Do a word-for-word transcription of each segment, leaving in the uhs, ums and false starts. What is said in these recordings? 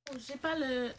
J'ai pas le...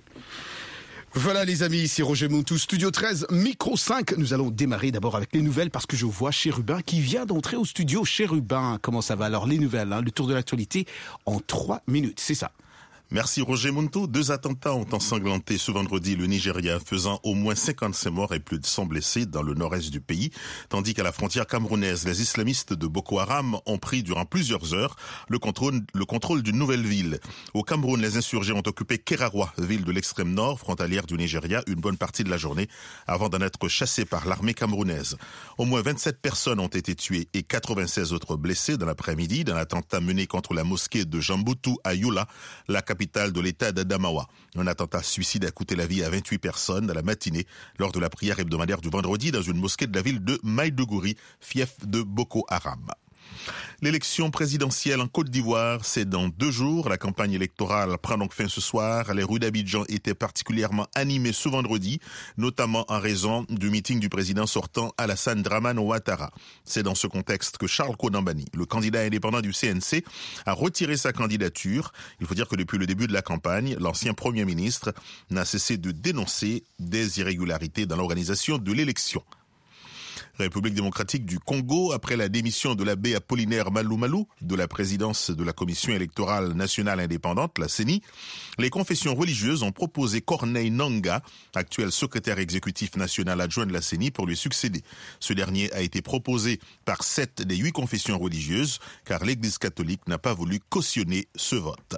Voilà les amis, c'est Roger Montou, Studio treize, Micro cinq. Nous allons démarrer d'abord avec les nouvelles parce que je vois Chérubin qui vient d'entrer au studio. Chérubin, comment ça va? Alors les nouvelles, hein, le tour de l'actualité en trois minutes, c'est ça. Merci Roger Montou. Deux attentats ont ensanglanté ce vendredi le Nigeria, faisant au moins cinquante-cinq morts et plus de cent blessés dans le nord-est du pays, tandis qu'à la frontière camerounaise, les islamistes de Boko Haram ont pris durant plusieurs heures le contrôle, le contrôle d'une nouvelle ville. Au Cameroun, les insurgés ont occupé Kerawa, ville de l'extrême nord, frontalière du Nigeria, une bonne partie de la journée, avant d'en être chassés par l'armée camerounaise. Au moins vingt-sept personnes ont été tuées et quatre-vingt-seize autres blessées dans l'après-midi d'un attentat mené contre la mosquée de Jambutu à Yola, la capitale de l'état d'Adamawa. Un attentat suicide a coûté la vie à vingt-huit personnes dans la matinée lors de la prière hebdomadaire du vendredi dans une mosquée de la ville de Maïdougouri, fief de Boko Haram. L'élection présidentielle en Côte d'Ivoire, c'est dans deux jours. La campagne électorale prend donc fin ce soir. Les rues d'Abidjan étaient particulièrement animées ce vendredi, notamment en raison du meeting du président sortant Alassane Dramane Ouattara. C'est dans ce contexte que Charles Kodambani, le candidat indépendant du C N C, a retiré sa candidature. Il faut dire que depuis le début de la campagne, l'ancien Premier ministre n'a cessé de dénoncer des irrégularités dans l'organisation de l'élection. République démocratique du Congo, après la démission de l'abbé Apollinaire Malou Malou de la présidence de la Commission électorale nationale indépendante, la C E N I, les confessions religieuses ont proposé Corneille Nangaa, actuel secrétaire exécutif national adjoint de la C E N I, pour lui succéder. Ce dernier a été proposé par sept des huit confessions religieuses, car l'Église catholique n'a pas voulu cautionner ce vote.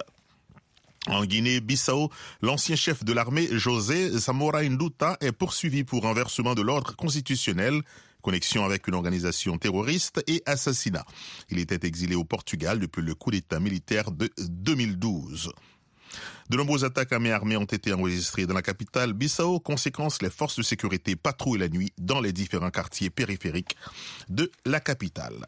En Guinée-Bissau, l'ancien chef de l'armée, José Samora Nduta, est poursuivi pour renversement de l'ordre constitutionnel, connexion avec une organisation terroriste et assassinat. Il était exilé au Portugal depuis le coup d'État militaire de deux mille douze. De nombreuses attaques à main armée ont été enregistrées dans la capitale Bissau. Conséquence, les forces de sécurité patrouillent la nuit dans les différents quartiers périphériques de la capitale.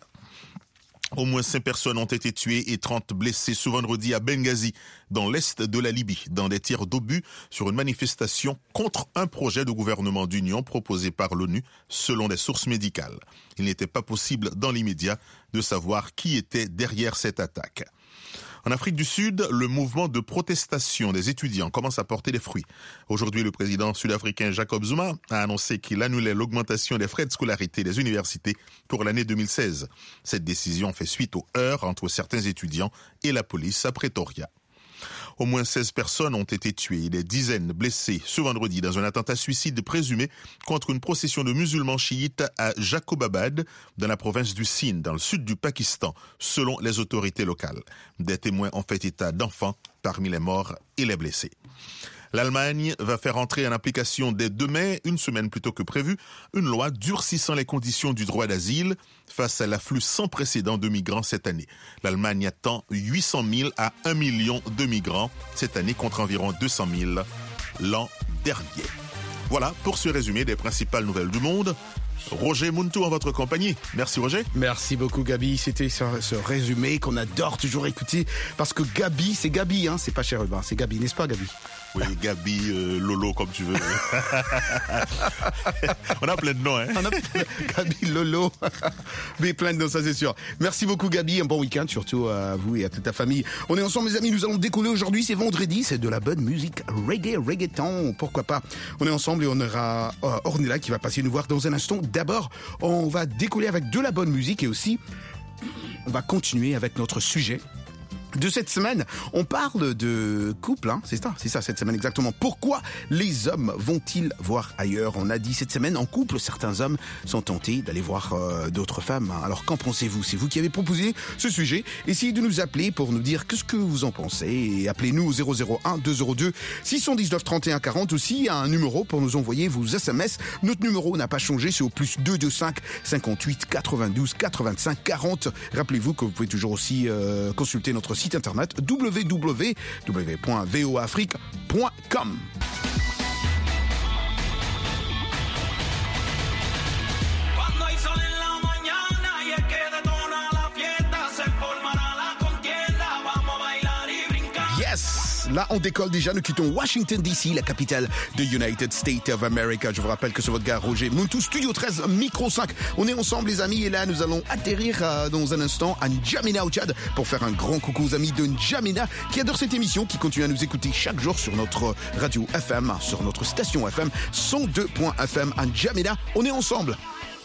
Au moins cinq personnes ont été tuées et trente blessées ce vendredi à Benghazi, dans l'est de la Libye, dans des tirs d'obus sur une manifestation contre un projet de gouvernement d'union proposé par l'ONU, selon des sources médicales. Il n'était pas possible dans l'immédiat de savoir qui était derrière cette attaque. En Afrique du Sud, le mouvement de protestation des étudiants commence à porter des fruits. Aujourd'hui, le président sud-africain Jacob Zuma a annoncé qu'il annulait l'augmentation des frais de scolarité des universités pour l'année deux mille seize. Cette décision fait suite aux heurts entre certains étudiants et la police à Pretoria. Au moins seize personnes ont été tuées et des dizaines blessées ce vendredi dans un attentat suicide présumé contre une procession de musulmans chiites à Jacobabad, dans la province du Sindh, dans le sud du Pakistan, selon les autorités locales. Des témoins ont fait état d'enfants parmi les morts et les blessés. L'Allemagne va faire entrer en application dès demain, une semaine plus tôt que prévu, une loi durcissant les conditions du droit d'asile face à l'afflux sans précédent de migrants cette année. L'Allemagne attend huit cent mille à un million de migrants cette année contre environ deux cent mille l'an dernier. Voilà pour ce résumé des principales nouvelles du monde. Roger Montou en votre compagnie. Merci Roger. Merci beaucoup Gabi. C'était ce, ce résumé qu'on adore toujours écouter parce que Gabi, c'est Gabi, hein, c'est pas Chérubin, c'est Gabi, n'est-ce pas Gabi? Oui, Gabi, euh, Lolo, comme tu veux. On a plein de noms, hein. On a Gabi, Lolo. Mais plein de noms, ça c'est sûr. Merci beaucoup Gabi, un bon week-end, surtout à vous et à toute ta famille. On est ensemble mes amis, nous allons décoller aujourd'hui, c'est vendredi, c'est de la bonne musique reggae, reggaeton, pourquoi pas. On est ensemble et on aura euh, Ornella qui va passer nous voir dans un instant. D'abord, on va décoller avec de la bonne musique et aussi, on va continuer avec notre sujet de cette semaine. On parle de couple, hein, c'est ça, c'est ça cette semaine exactement. Pourquoi les hommes vont-ils voir ailleurs? On a dit cette semaine, en couple, certains hommes sont tentés d'aller voir euh, d'autres femmes. Alors qu'en pensez-vous? C'est vous qui avez proposé ce sujet. Essayez de nous appeler pour nous dire qu'est-ce que vous en pensez. Et appelez-nous au zéro zéro un deux zéro deux six un neuf trente et un quarante. Aussi, il y a un numéro pour nous envoyer vos S M S. Notre numéro n'a pas changé, c'est au plus deux deux cinq cinquante-huit quatre-vingt-douze quatre-vingt-cinq quarante. Rappelez-vous que vous pouvez toujours aussi euh, consulter notre site site internet w w w point v o afrique point com. Là, on décolle déjà. Nous quittons Washington D C, la capitale de United States of America. Je vous rappelle que c'est votre gars Roger Muntu, Studio treize, Micro cinq. On est ensemble, les amis, et là, nous allons atterrir euh, dans un instant à N'Djamena au Tchad pour faire un grand coucou aux amis de N'Djamena qui adorent cette émission, qui continuent à nous écouter chaque jour sur notre radio F M, sur notre station F M, cent deux point F M à N'Djamena. On est ensemble.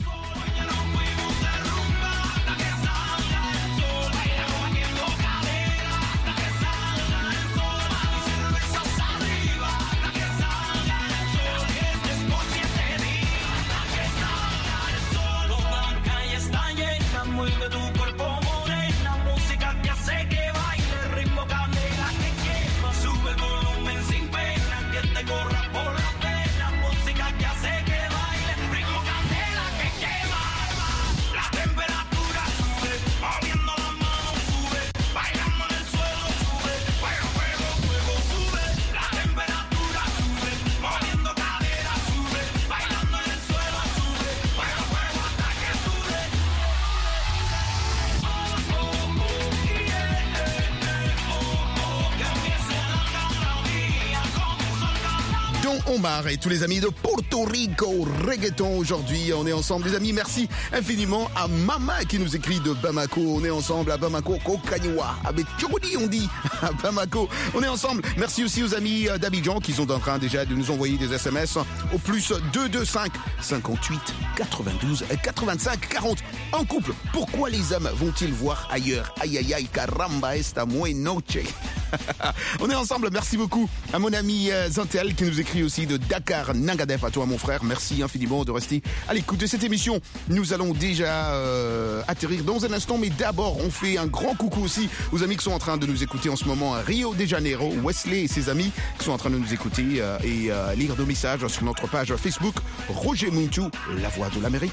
Omar et tous les amis de Porto Rico Reggaeton. Aujourd'hui, on est ensemble, les amis. Merci infiniment à Mama qui nous écrit de Bamako. On est ensemble à Bamako, Kokaniwa. Avec Tchokodi, on dit à Bamako. On est ensemble. Merci aussi aux amis d'Abidjan qui sont en train déjà de nous envoyer des S M S au plus deux deux cinq, cinquante-huit, quatre-vingt-douze, quatre-vingt-cinq, quarante. En couple, pourquoi les hommes vont-ils voir ailleurs? Aïe aïe aïe, caramba, esta muy noche. On est ensemble, merci beaucoup à mon ami euh, Zantel qui nous écrit aussi de Dakar, Nangadef. À toi mon frère, merci infiniment de rester à l'écoute de cette émission. Nous allons déjà euh, atterrir dans un instant, mais d'abord on fait un grand coucou aussi aux amis qui sont en train de nous écouter en ce moment à Rio de Janeiro, Wesley et ses amis qui sont en train de nous écouter euh, et euh, lire nos messages sur notre page Facebook Roger Muntu, la voix de l'Amérique.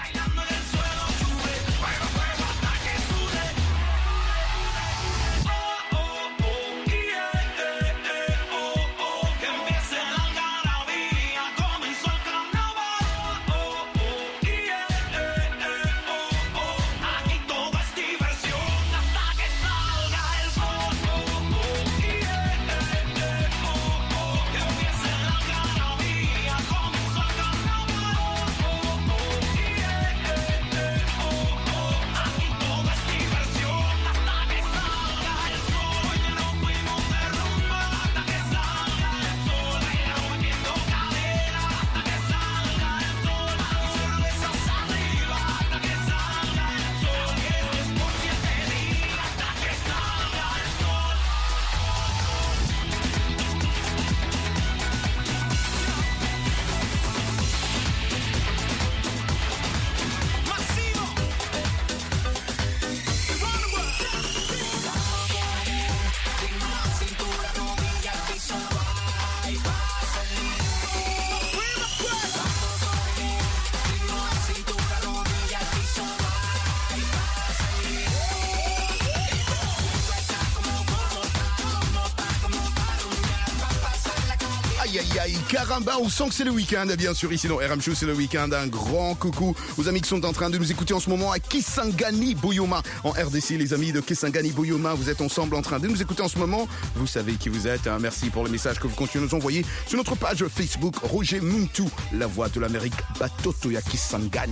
Caramba, on sent que c'est le week-end, bien sûr, ici dans R M Show, c'est le week-end. Un grand coucou aux amis qui sont en train de nous écouter en ce moment à Kisangani Boyoma, en R D C, les amis de Kisangani Boyoma, vous êtes ensemble en train de nous écouter en ce moment. Vous savez qui vous êtes, hein. Merci pour les messages que vous continuez de nous envoyer sur notre page Facebook Roger Muntu, la voix de l'Amérique, Batoto ya Kisangani.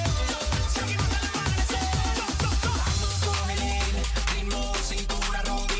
Ritmo, cintura, rodilla.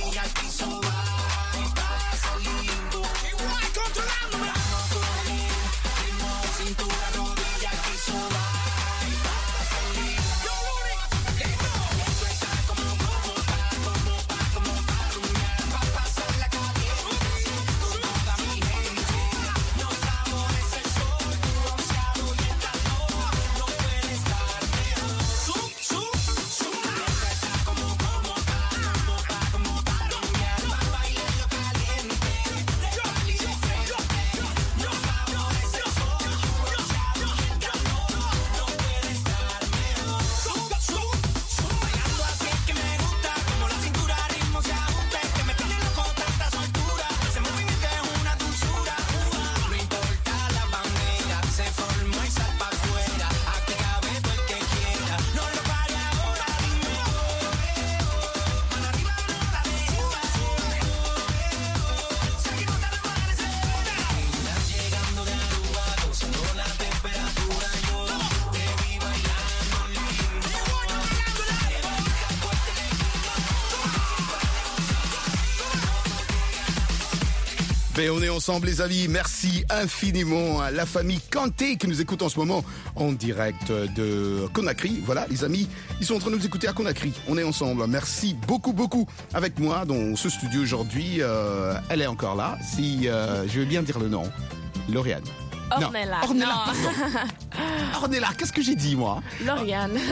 Et on est ensemble les amis, merci infiniment à la famille Kanté qui nous écoute en ce moment en direct de Conakry. Voilà les amis, ils sont en train de nous écouter à Conakry. On est ensemble, merci beaucoup beaucoup. Avec moi dans ce studio aujourd'hui, euh, elle est encore là, si euh, je veux bien dire le nom, Lauriane. Ornella. Non, Ornella, pardon. Ornella, qu'est-ce que j'ai dit moi? Lauriane. Ouais.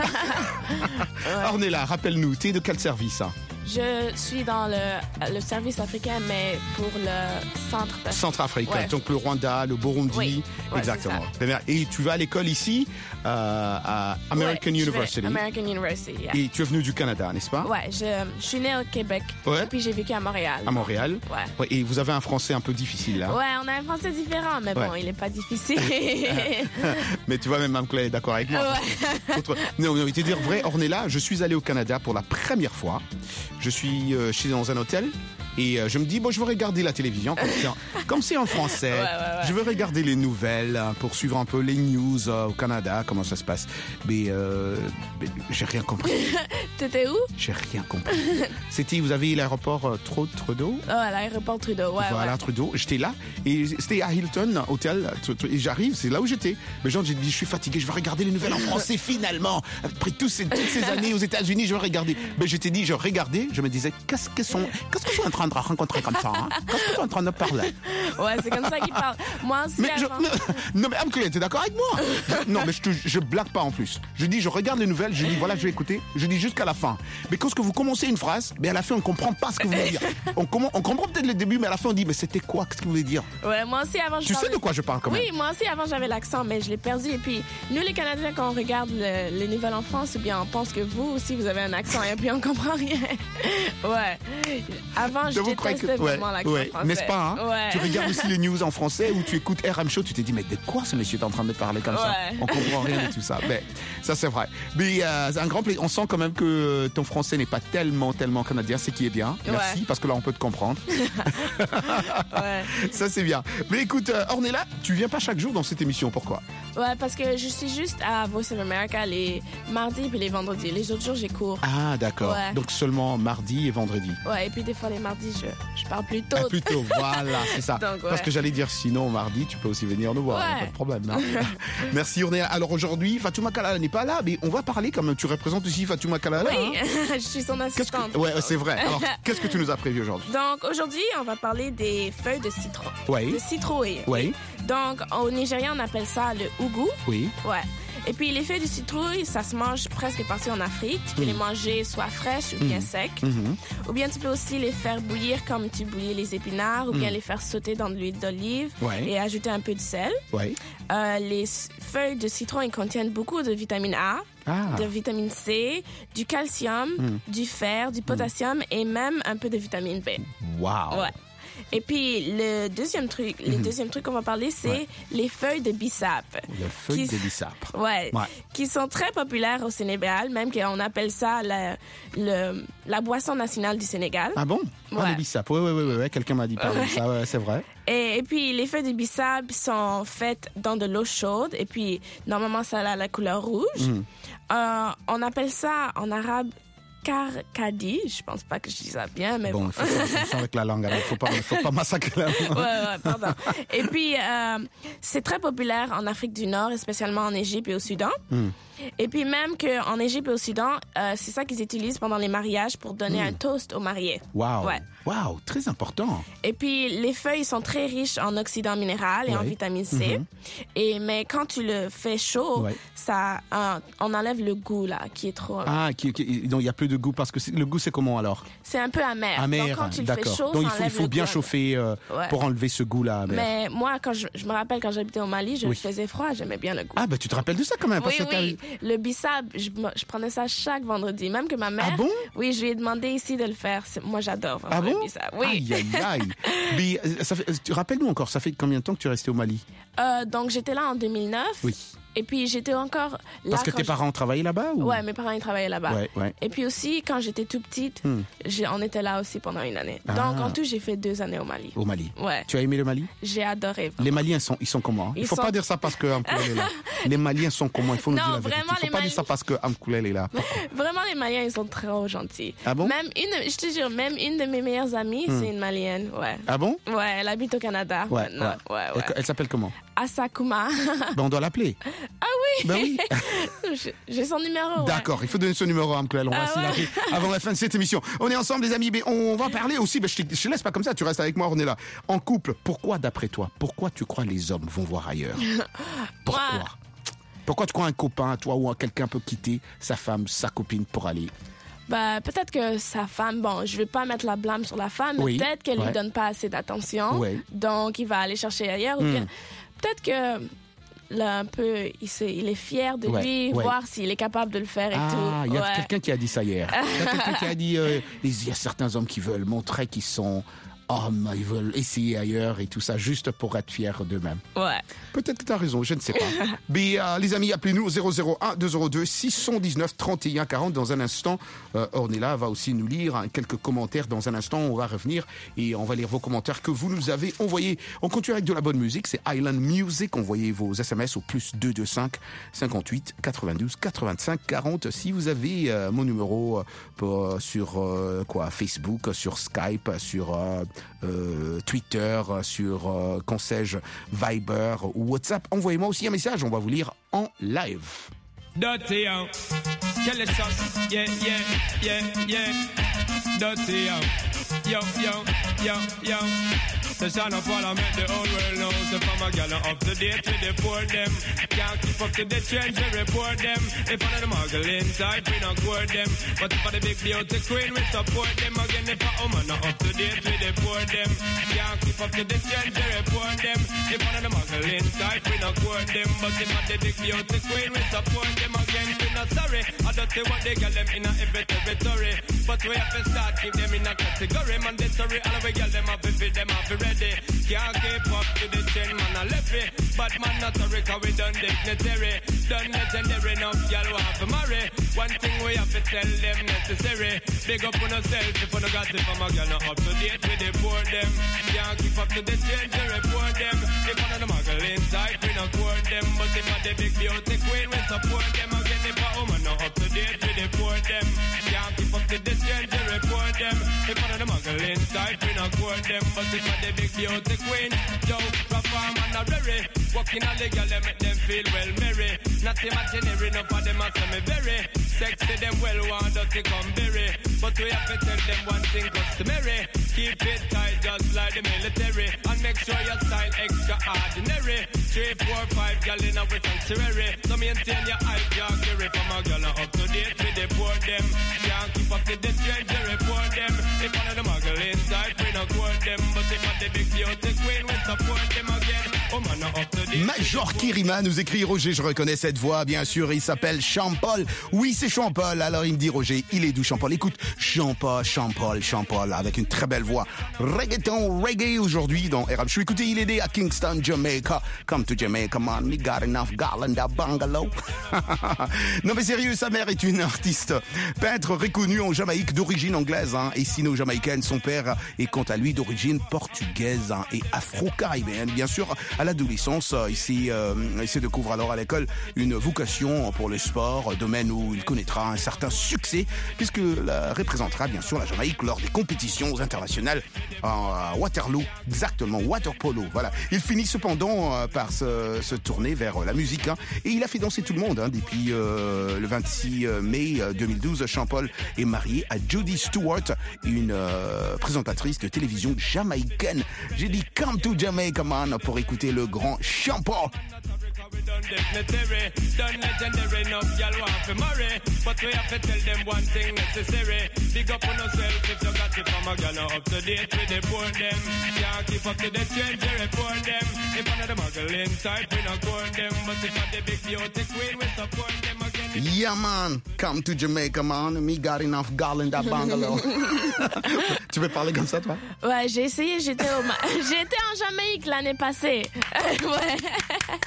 Ornella, rappelle-nous, t'es de quel service hein? Je suis dans le, le service africain, mais pour le centre. De... Centrafrique, ouais. Donc le Rwanda, le Burundi. Oui. Ouais, exactement. Et tu vas à l'école ici, euh, à American ouais, University. American University, yeah. Et tu es venu du Canada, n'est-ce pas? Ouais, je, je suis née au Québec. Ouais. Et puis j'ai vécu à Montréal. À Montréal. Ouais. Ouais. Et vous avez un français un peu difficile là. Ouais, on a un français différent, mais bon, ouais. il est pas difficile. Mais tu vois, même Mme Claire est d'accord avec moi. Ouais. Autre... Non, non, te dire vrai, Ornella, je suis allé au Canada pour la première fois. Je suis euh, chez dans un hôtel. Et euh, je me dis, bon, je vais regarder la télévision, comme c'est en, comme c'est en français. Ouais, ouais, ouais. Je vais regarder les nouvelles hein, pour suivre un peu les news euh, au Canada, comment ça se passe. Mais, euh, mais j'ai rien compris. T'étais où? J'ai rien compris. C'était, vous avez l'aéroport euh, Trudeau? Oh, à l'aéroport Trudeau, ouais. Voilà, ouais. Trudeau. J'étais là et c'était à Hilton, hôtel. Et j'arrive, c'est là où j'étais. Mais genre, j'ai dit, je suis fatigué, je vais regarder les nouvelles en français finalement. Après tous ces, toutes ces années aux États-Unis, je vais regarder. Mais je t'ai dit, je regardais, je me disais, qu'est-ce qu'ils sont, qu'est-ce qu'ils sont en train de rencontrer comme ça hein? Qu'est-ce qu'ils sont en train de parler? Ouais, c'est comme ça qu'ils parlent. Moi aussi, mais je, avant... Non, mais Anne-Claire, t'es d'accord avec moi? je, Non, mais je, te, je blague pas en plus. Je dis, je regarde les nouvelles, je dis, voilà, je vais écouter. Je dis jusqu'à la fin. Mais quand vous commencez une phrase, mais à la fin, on comprend pas ce que vous voulez dire. On, com- on comprend peut-être le début, mais à la fin, on dit, mais c'était quoi? Qu'est-ce que vous voulez dire? Ouais, moi aussi, avant, je Tu parlais... sais de quoi je parle quand même? Oui, moi aussi, avant, j'avais l'accent, mais je l'ai perdu. Et puis, nous, les Canadiens, quand on regarde le, les nouvelles en France, eh bien, on pense que vous aussi, vous avez un accent et puis on comprend rien. Ouais. Avant, je, je détestais que... vraiment ouais, l'accent ouais. français. N'est-ce pas hein? Ouais. Tu regardes aussi les news en français ou tu écoutes R M Show, tu te dis, mais de quoi ce monsieur est en train de parler comme ouais. ça? On comprend rien de tout ça. Mais ça, c'est vrai. Mais euh, c'est un grand plaisir. On sent quand même que ton français n'est pas tellement, tellement canadien, ce qui est bien. Merci, ouais. parce que là, on peut te comprendre. Ouais. Ça, c'est bien. Mais écoute, euh, Ornella, tu viens pas chaque jour dans cette émission. Pourquoi? Ouais, parce que je suis juste à Voice of America les mardis et les vendredis. Les autres jours, j'ai cours. Ah, d'accord. Ouais. Donc seulement mardi et vendredi. Ouais, et puis des fois, les mardis, je, je parle plus tôt. Ah, plus tôt, voilà, c'est ça. Donc, ouais. Parce que j'allais dire, sinon, mardi, tu peux aussi venir nous voir. Ouais. Pas de problème. Hein. Merci, Ornella. Alors aujourd'hui, Fatouma Kalala n'est pas là, mais on va parler comme tu représentes aussi Fatouma Kalala. Oui, hein. je suis son assistante. Que... Ouais, c'est vrai. Alors, qu'est-ce que tu nous as prévu aujourd'hui? Donc, aujourd'hui, on va parler des feuilles de citron. Oui. De citrouille. Oui. Donc, au Nigeria, on appelle ça le ougou. Oui. Ouais. Et puis, les feuilles de citrouille, ça se mange presque partout en Afrique. Tu peux mmh. les manger soit fraîches ou bien mmh. secs. Mmh. Ou bien, tu peux aussi les faire bouillir comme tu bouillis les épinards. Ou bien mmh. les faire sauter dans de l'huile d'olive. Ouais. Et ajouter un peu de sel. Ouais. Euh, les feuilles de citron, elles contiennent beaucoup de vitamine A. Ah. De vitamine C, du calcium, mmh. du fer, du potassium mmh. et même un peu de vitamine B. Wow! Ouais. Et puis, le deuxième truc, mmh. le deuxième truc qu'on va parler, c'est ouais. les feuilles de bissap. Les feuilles qui, de bissap. Ouais, ouais. Qui sont très populaires au Sénégal, même qu'on appelle ça la, le, la boisson nationale du Sénégal. Ah bon? Ouais. Ah, les bissap. Oui, oui, oui, oui. Quelqu'un m'a dit parler de ça, ouais, c'est vrai. Et, et puis, les feuilles de bissap sont faites dans de l'eau chaude. Et puis, normalement, ça a la couleur rouge. Mmh. Euh, on appelle ça, en arabe, Karkadi, je pense pas que je dis ça bien, mais bon. Bon, il faut faire attention avec la langue, alors il faut pas, faut pas massacrer la langue. Ouais, ouais, pardon. Et puis, euh, c'est très populaire en Afrique du Nord, et spécialement en Égypte et au Soudan. Mm. Et puis même qu'en Égypte et au Soudan, euh, c'est ça qu'ils utilisent pendant les mariages pour donner mm. un toast aux mariés. Wow. Ouais. Wow, très important. Et puis, les feuilles sont très riches en oxydants minéraux et ouais. en vitamine C. Mm-hmm. Et, mais quand tu le fais chaud, ouais. ça, euh, on enlève le goût, là, qui est trop... Ah, qui, qui, donc il n'y a plus de goût, parce que le goût, c'est comment, alors? C'est un peu amer. Amer, donc, quand tu le d'accord. fais chaud, donc, ça il faut, il faut bien goût. chauffer euh, ouais. pour enlever ce goût-là. Amer. Mais moi, quand je, je me rappelle, quand j'habitais au Mali, je oui. faisais froid, j'aimais bien le goût. Ah, ben, tu te rappelles de ça, quand même? Parce oui, que oui. Le bissap, je, je prenais ça chaque vendredi. Même que ma mère... Ah bon? Oui, je lui ai demandé ici de le faire. Moi, j'adore vraiment ah bon? le bissap. Oui. Aïe, aïe, aïe. Mais, ça fait, rappelle-nous encore, ça fait combien de temps que tu es resté au Mali? euh, Donc, j'étais là en deux mille neuf. Oui. Et puis j'étais encore là. Parce que tes je... parents travaillaient là-bas ou... Ouais, mes parents ils travaillaient là-bas. Ouais, ouais. Et puis aussi, quand j'étais tout petite, hmm. on était là aussi pendant une année. Ah. Donc en tout, j'ai fait deux années au Mali. Au Mali. Ouais. Tu as aimé le Mali? J'ai adoré. Vraiment. Les Maliens sont, ils sont comment? Il ne faut sont... pas dire ça parce que Amkoulel est là. Les Maliens sont comment? Il faut nous non, dire la vérité. Il ne faut pas Mali... dire ça parce que Amkoulel est là. Vraiment, les Maliens, ils sont très gentils. Ah bon? Même une, je te jure, même une de mes meilleures amies, hmm. c'est une Malienne. Ouais. Ah bon? Ouais, elle habite au Canada. Ouais, ouais. ouais, ouais. Elle, elle s'appelle comment? Asakuma. Ben, on doit l'appeler. Ah oui? Ben oui. J'ai son numéro. D'accord, ouais. il faut donner son numéro à Amkoulel. On va ah s'y ouais. avant la fin de cette émission. On est ensemble, les amis. Mais on va parler aussi. Ben, je, te, je te laisse pas comme ça. Tu restes avec moi. On est là. En couple, pourquoi, d'après toi, pourquoi tu crois les hommes vont voir ailleurs? Pourquoi? Ouais. Pourquoi tu crois un copain, toi, ou quelqu'un peut quitter sa femme, sa copine pour aller? Bah, peut-être que sa femme, bon, je vais pas mettre la blâme sur la femme, mais oui, peut-être qu'elle ouais. lui donne pas assez d'attention. Ouais. Donc, il va aller chercher ailleurs. Mm. Ou bien, peut-être que, là, un peu, il, il est fier de ouais. lui, ouais. voir s'il est capable de le faire et ah, tout. Il y a ouais. quelqu'un qui a dit ça hier. Il y a quelqu'un qui a dit, euh, il y a certains hommes qui veulent montrer qu'ils sont hommes, ils veulent essayer ailleurs et tout ça, juste pour être fiers d'eux-mêmes. Ouais. Peut-être que tu as raison, je ne sais pas. Mais euh, les amis, appelez-nous au zéro zéro un deux zéro deux six cent dix-neuf trente et un quarante. Dans un instant, euh, Ornella va aussi nous lire hein, quelques commentaires. Dans un instant, on va revenir et on va lire vos commentaires que vous nous avez envoyés. On continue avec de la bonne musique, c'est Island Music. Envoyez vos S M S au plus deux deux cinq cinquante-huit quatre-vingt-douze quatre-vingt-cinq quarante. Si vous avez euh, mon numéro euh, pour, sur euh, quoi, Facebook, sur Skype, sur euh, euh, Twitter, sur euh, qu'on sais-je, Viber ou WhatsApp, envoyez-moi aussi un message, on va vous lire en live. Dirty yo, kill it us, yeah yeah yeah yeah. Dirty yo, yo yo yo yo. The son of Parliament, the whole world knows. The farmer gal up to date with the poor them. Can't keep up to the trends, we report them. If one of the muggle inside, we not court them. But if for the big beauty queen, we support them. Again, if a woman not up to date with the poor them. Can't keep up to the trends, we report them. If one of the muggle inside, we not court them. But if for the big beauty queen, we support them. Again, we not sorry. I don't see what they get them in a every territory. But we have to start keep them in a category. Mandatory, all we get them up, we feed them up, we ready. Can't keep up to the ten man a left it. But man not a record, we done dignitary. Done legendary enough, y'all want to marry. One thing we have to tell them necessary. Big up on yourself if you no got it from a girl not up to date with the poor them. Can't keep up to the change, we report them. If one of the muggle inside, we not court them. But if a the big beauty queen, we support them. Again, if a woman not up to date with the poor them. Can't keep up to the change, we report them. If one of the muggle inside, we not court them. But if a the big beauty queen, yo, perform and a rary. Walking on the girl, they make them feel well merry. Not imaginary, enough of them are semi very. Sexy, them well want dirty come berry. But we have to tell them one thing customary. Keep it tight just like the military. And make sure your style extraordinary. Three, four, five girl in our sanctuary. So maintain your high jaggery. From a girl up to date with the poor them. Can't keep up to the change, they report them. If one of the muggle inside, we not court them. But if one the big beauty queen, we support them again. Oh man, not up to date. Major Kirima nous écrit Roger, je reconnais cette voix, bien sûr, il s'appelle Jean-Paul. Oui, c'est Jean-Paul. Alors il me dit Roger, il est d'où Jean-Paul? Écoute, Jean-Paul, Jean-Paul, Jean-Paul, avec une très belle voix. Reggaeton, reggae aujourd'hui dans R H M. Je suis écouté, il est né à Kingston, Jamaica. Come to Jamaica, man, me got enough garland à bungalow. Non mais sérieux, sa mère est une artiste peintre reconnue en Jamaïque d'origine anglaise hein, et sino-jamaïcaine. Son père est quant à lui d'origine portugaise hein, et afro-caribéenne. Bien sûr, à l'adolescence, il s'est, euh, il se découvre alors à l'école une vocation pour le sport, domaine où il connaîtra un certain succès puisque la représentera bien sûr la Jamaïque lors des compétitions internationales à Waterloo, exactement, waterpolo. Voilà. Il finit cependant euh, par se, se tourner vers la musique hein, et il a fait danser tout le monde hein, depuis euh, le vingt-six mai deux mille douze. Jean-Paul est marié à Jodie Stewart, une euh, présentatrice de télévision jamaïcaine. J'ai dit come to Jamaica man pour écouter le grand Jean-Paul. We done dignitary, done legendary enough, y'all want to marry. But we have to tell them one thing necessary. Big up on yourself if you got it from a girl up to date with the poor them. Can't keep up to the change, they report them. If one of the muggle inside, we not court them. But if one the big beauty queen, we support them again. Yeah man, come to Jamaica man, me got enough garland à bungalow. Tu veux parler comme ça toi? Ouais, j'ai essayé, j'étais au Ma- j'étais en Jamaïque l'année passée. Ouais.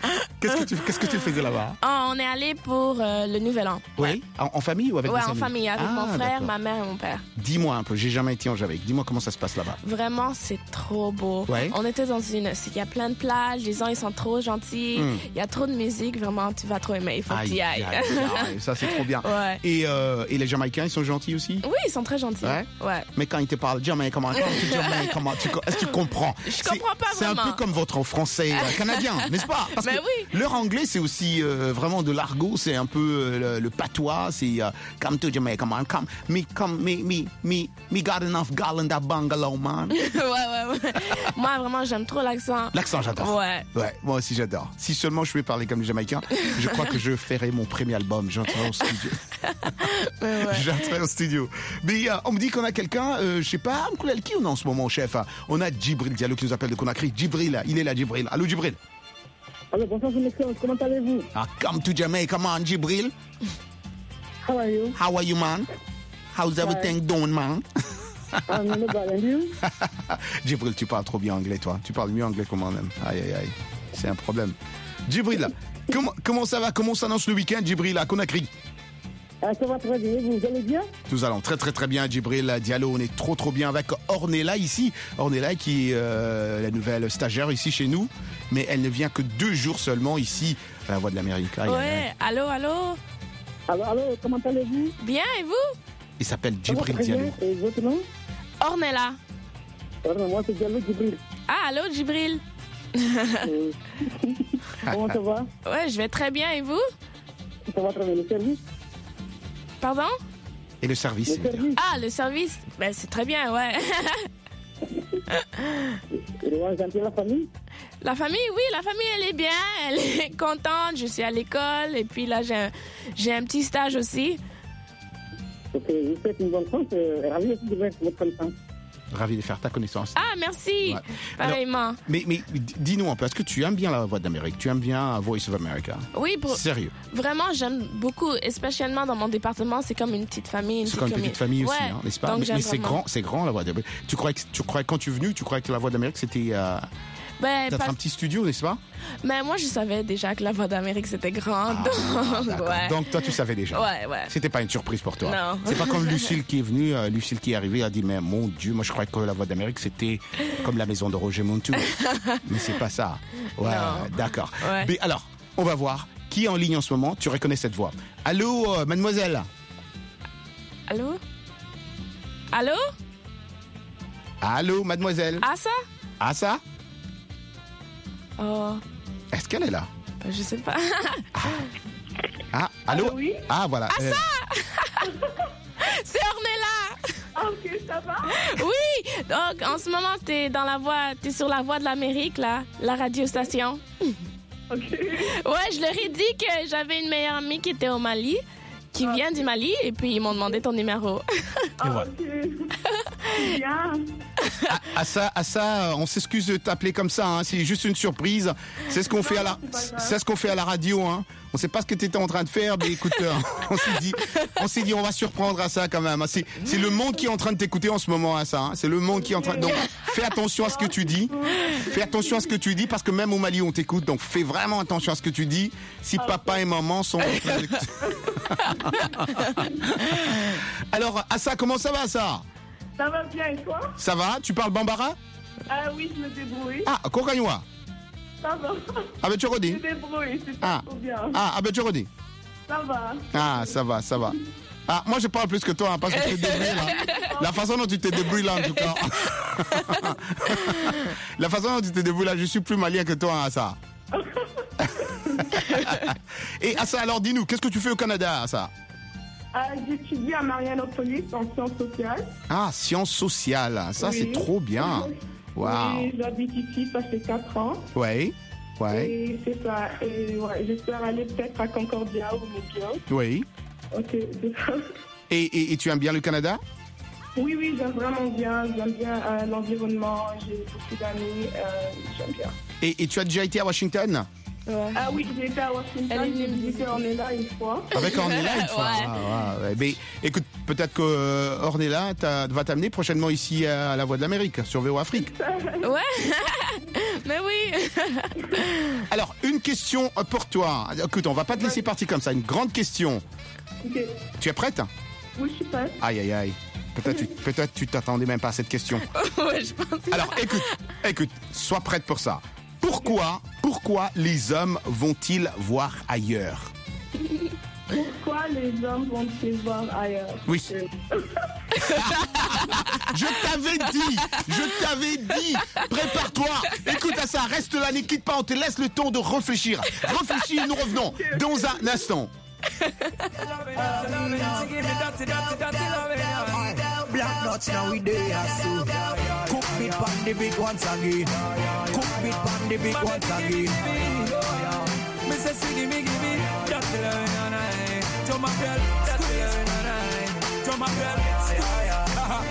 Qu'est-ce que tu, qu'est-ce que tu faisais là-bas? Oh, on est allé pour euh, le Nouvel An. Oui, en, en famille ou avec Ouais, des en amis? famille, avec Ah, mon frère, d'accord. ma mère et mon père. Dis-moi un peu, j'ai jamais été en Jamaïque. Dis-moi comment ça se passe là-bas. Vraiment, c'est trop beau. Ouais. On était dans une... Il y a plein de plages, les gens, ils sont trop gentils. Mm. Il y a trop de musique, vraiment, tu vas trop aimer. Il faut que tu y ailles. aïe, aïe, ça c'est trop bien. Ouais. Et, euh, et les Jamaïcains, ils sont gentils aussi? Oui, ils sont très gentils. Ouais. Ouais. Mais quand ils te parlent Jamaïque, comment, comment tu Jamaïque, comment tu, est-ce que tu comprends? Je C'est- comprends pas C'est un vraiment. peu comme votre français euh, canadien, n'est-ce pas? Parce Mais que oui. leur anglais, c'est aussi euh, vraiment de l'argot, c'est un peu euh, le, le patois, c'est euh, come to Jamaica, come on, come, me, come, me, me, me, me got enough gal in that bungalow, man. ouais, ouais, ouais. Moi, vraiment, j'aime trop l'accent. L'accent, j'adore. Ouais. Ouais, moi aussi j'adore. Si seulement je pouvais parler comme les Jamaïcains, je crois que je ferais mon premier album. J'entrerai au studio. Ouais, ouais. J'entrerai au studio. Mais euh, on me dit qu'on a quelqu'un, euh, je sais pas, Mkoulel, qui on a en ce moment, chef? On a Djibril Diallo qui nous appelle de Conakry. Djibril, il est là, Djibril. Allô, Djibril. Alors, bonsoir, son excellence, comment allez-vous? Ah, come to Jamaica, man, Djibril. How are you? How are you, man? How's everything doing, man? I'm not bad, and you? Djibril, tu parles trop bien anglais, toi. Tu parles mieux anglais que moi-même. Aïe, aïe, aïe. C'est un problème. Djibril, comment, comment ça va? Comment s'annonce le week-end, Djibril, à Conakry? Ah, ça va très bien, vous allez bien? Nous allons très très très bien, Djibril Diallo. On est trop trop bien avec Ornella ici. Ornella qui est euh, la nouvelle stagiaire ici chez nous. Mais elle ne vient que deux jours seulement ici à la Voix de l'Amérique. Aïe, aïe, aïe. Ouais, allô, allô? Alors, alors, comment allez-vous? Bien, et vous? Il s'appelle Ça va Djibril très bien, Diallo. et votre nom? Ornella. Alors, moi, c'est Diallo Djibril. Ah, allô, Djibril? Euh, Comment ça va? Ouais, je vais très bien, et vous? Ça va très bien, le service? Pardon? Et le service, Le il veut dire. service? Ah, le service? Ben, c'est très bien, ouais. Et les gens gentils, la famille? La famille, oui, la famille, elle est bien, elle est contente. Je suis à l'école, et puis là, j'ai un, j'ai un petit stage aussi. Donc, euh, je vous souhaite une bonne chance, euh, ravi aussi de voir votre connaissance. Ravi de faire ta connaissance. Ah, merci. Ouais. Pareillement. Mais, mais d- dis-nous un peu, est-ce que tu aimes bien la Voix d'Amérique? Tu aimes bien Voice of America? Oui, pour, Sérieux? vraiment, j'aime beaucoup, spécialement dans mon département, c'est comme une petite famille. Une C'est comme une petite famille aussi, Ouais, hein, n'est-ce pas? donc Mais, j'aime mais c'est vraiment. grand, c'est grand la Voix d'Amérique. Tu croyais, que, tu croyais quand tu es venu, tu croyais que la Voix d'Amérique c'était euh, Ben, peut-être pas- un petit studio, n'est-ce pas? Mais moi, je savais déjà que la Voix d'Amérique, c'était grand. Ah, donc, d'accord. ouais. Donc toi tu savais déjà. Ouais, ouais. C'était pas une surprise pour toi. Non. C'est pas comme Lucille qui est venue, euh, Lucille qui est arrivée, elle a dit mais mon Dieu, moi je croyais que la Voix d'Amérique c'était comme la maison de Roger Montou. Mais c'est pas ça. Ouais, Non. d'accord. Ouais. Mais alors, on va voir qui est en ligne en ce moment. Tu reconnais cette voix. Allô, euh, mademoiselle. Allô? Allô? Allô, mademoiselle. Ah, ça? Ah ça? Oh, Est-ce qu'elle est là? ben, je sais pas. Ah, allô? Allô, oui? Ah voilà. Euh, C'est Ornella! Ah, ok, ça va? Oui! Donc, en ce moment, t'es dans la voie, t'es sur la voie de l'Amérique, là, la radiostation. Ok. Ouais, je leur ai dit que j'avais une meilleure amie qui était au Mali, qui vient du Mali, et puis ils m'ont demandé ton numéro. et voilà. Ok. Bien. À ça, à ça, on s'excuse de t'appeler comme ça. Hein, c'est juste une surprise. C'est ce qu'on fait à la, c'est pas grave. c'est ce qu'on fait à la radio. Hein. On sait pas ce que tu étais en train de faire, mais écoute, euh, on s'est dit, on s'est dit, on va surprendre à ça quand même. C'est, c'est le monde qui est en train de t'écouter en ce moment à ça. Hein. C'est le monde qui est en train. Donc, fais attention à ce que tu dis. Fais attention à ce que tu dis parce que même au Mali on t'écoute. Donc, fais vraiment attention à ce que tu dis. Si papa et maman sont. en train d'écouter. Alors, à ça, comment ça va ça? Ça va bien, et toi? Ça va? Tu parles bambara? Ah oui, je me débrouille. Ah, Kokanywa. Ça va. Ah ben tu Je me redis. débrouille, c'est Ah. pas trop bien. Ah, ah ben tu redis. Ça va. Ah, ça va, ça va. Ah, moi je parle plus que toi, hein, parce que tu te débrouilles là. La façon dont tu te débrouilles là, en tout cas. La façon dont tu te débrouilles là, je suis plus malien que toi, hein, ça. Et à ça, alors dis-nous, qu'est-ce que tu fais au Canada, à ça? Euh, J'étudie à Marianopolis en sciences sociales. Ah, sciences sociales, ça Oui. c'est trop bien. Waouh. Et j'habite ici, ça fait quatre ans. Ouais, ouais, Et c'est ça. Et ouais, j'espère aller peut-être à Concordia ou McGill. oui. Ok, c'est ça. Et, et, et tu aimes bien le Canada? Oui, oui, j'aime vraiment bien. J'aime bien euh, l'environnement. J'ai beaucoup d'amis. Euh, j'aime bien. Et, et tu as déjà été à Washington? Ouais. Ah oui, j'ai été à Elle est Washington. venue J'ai me visité visiter. Ornella une fois. Avec Ornella une fois. Ouais. Ah, ouais, ouais. Mais écoute, peut-être que euh, Ornella t'a- va t'amener prochainement ici à la Voix de l'Amérique, sur V O Afrique. Ouais. Mais oui. Alors, une question pour toi. Écoute, on va pas te laisser partir comme ça. Une grande question. Ok. Tu es prête? Oui, je suis prête. Aïe, aïe, aïe. Peut-être tu, peut-être tu t'attendais même pas à cette question. Ouais, je pense. Alors, écoute, écoute, sois prête pour ça. Pourquoi, pourquoi les hommes vont-ils voir ailleurs? Pourquoi les hommes vont se voir ailleurs? Oui. Je t'avais dit, je t'avais dit, prépare-toi, écoute à ça, reste là, ne quitte pas, on te laisse le temps de réfléchir. Réfléchis, nous revenons dans un instant. Black nuts now we there so cook bit pan the big once again. Cook bit pan the big once again. Me say see gimme gimme that feeling and I to my girl that feeling and I to my girl.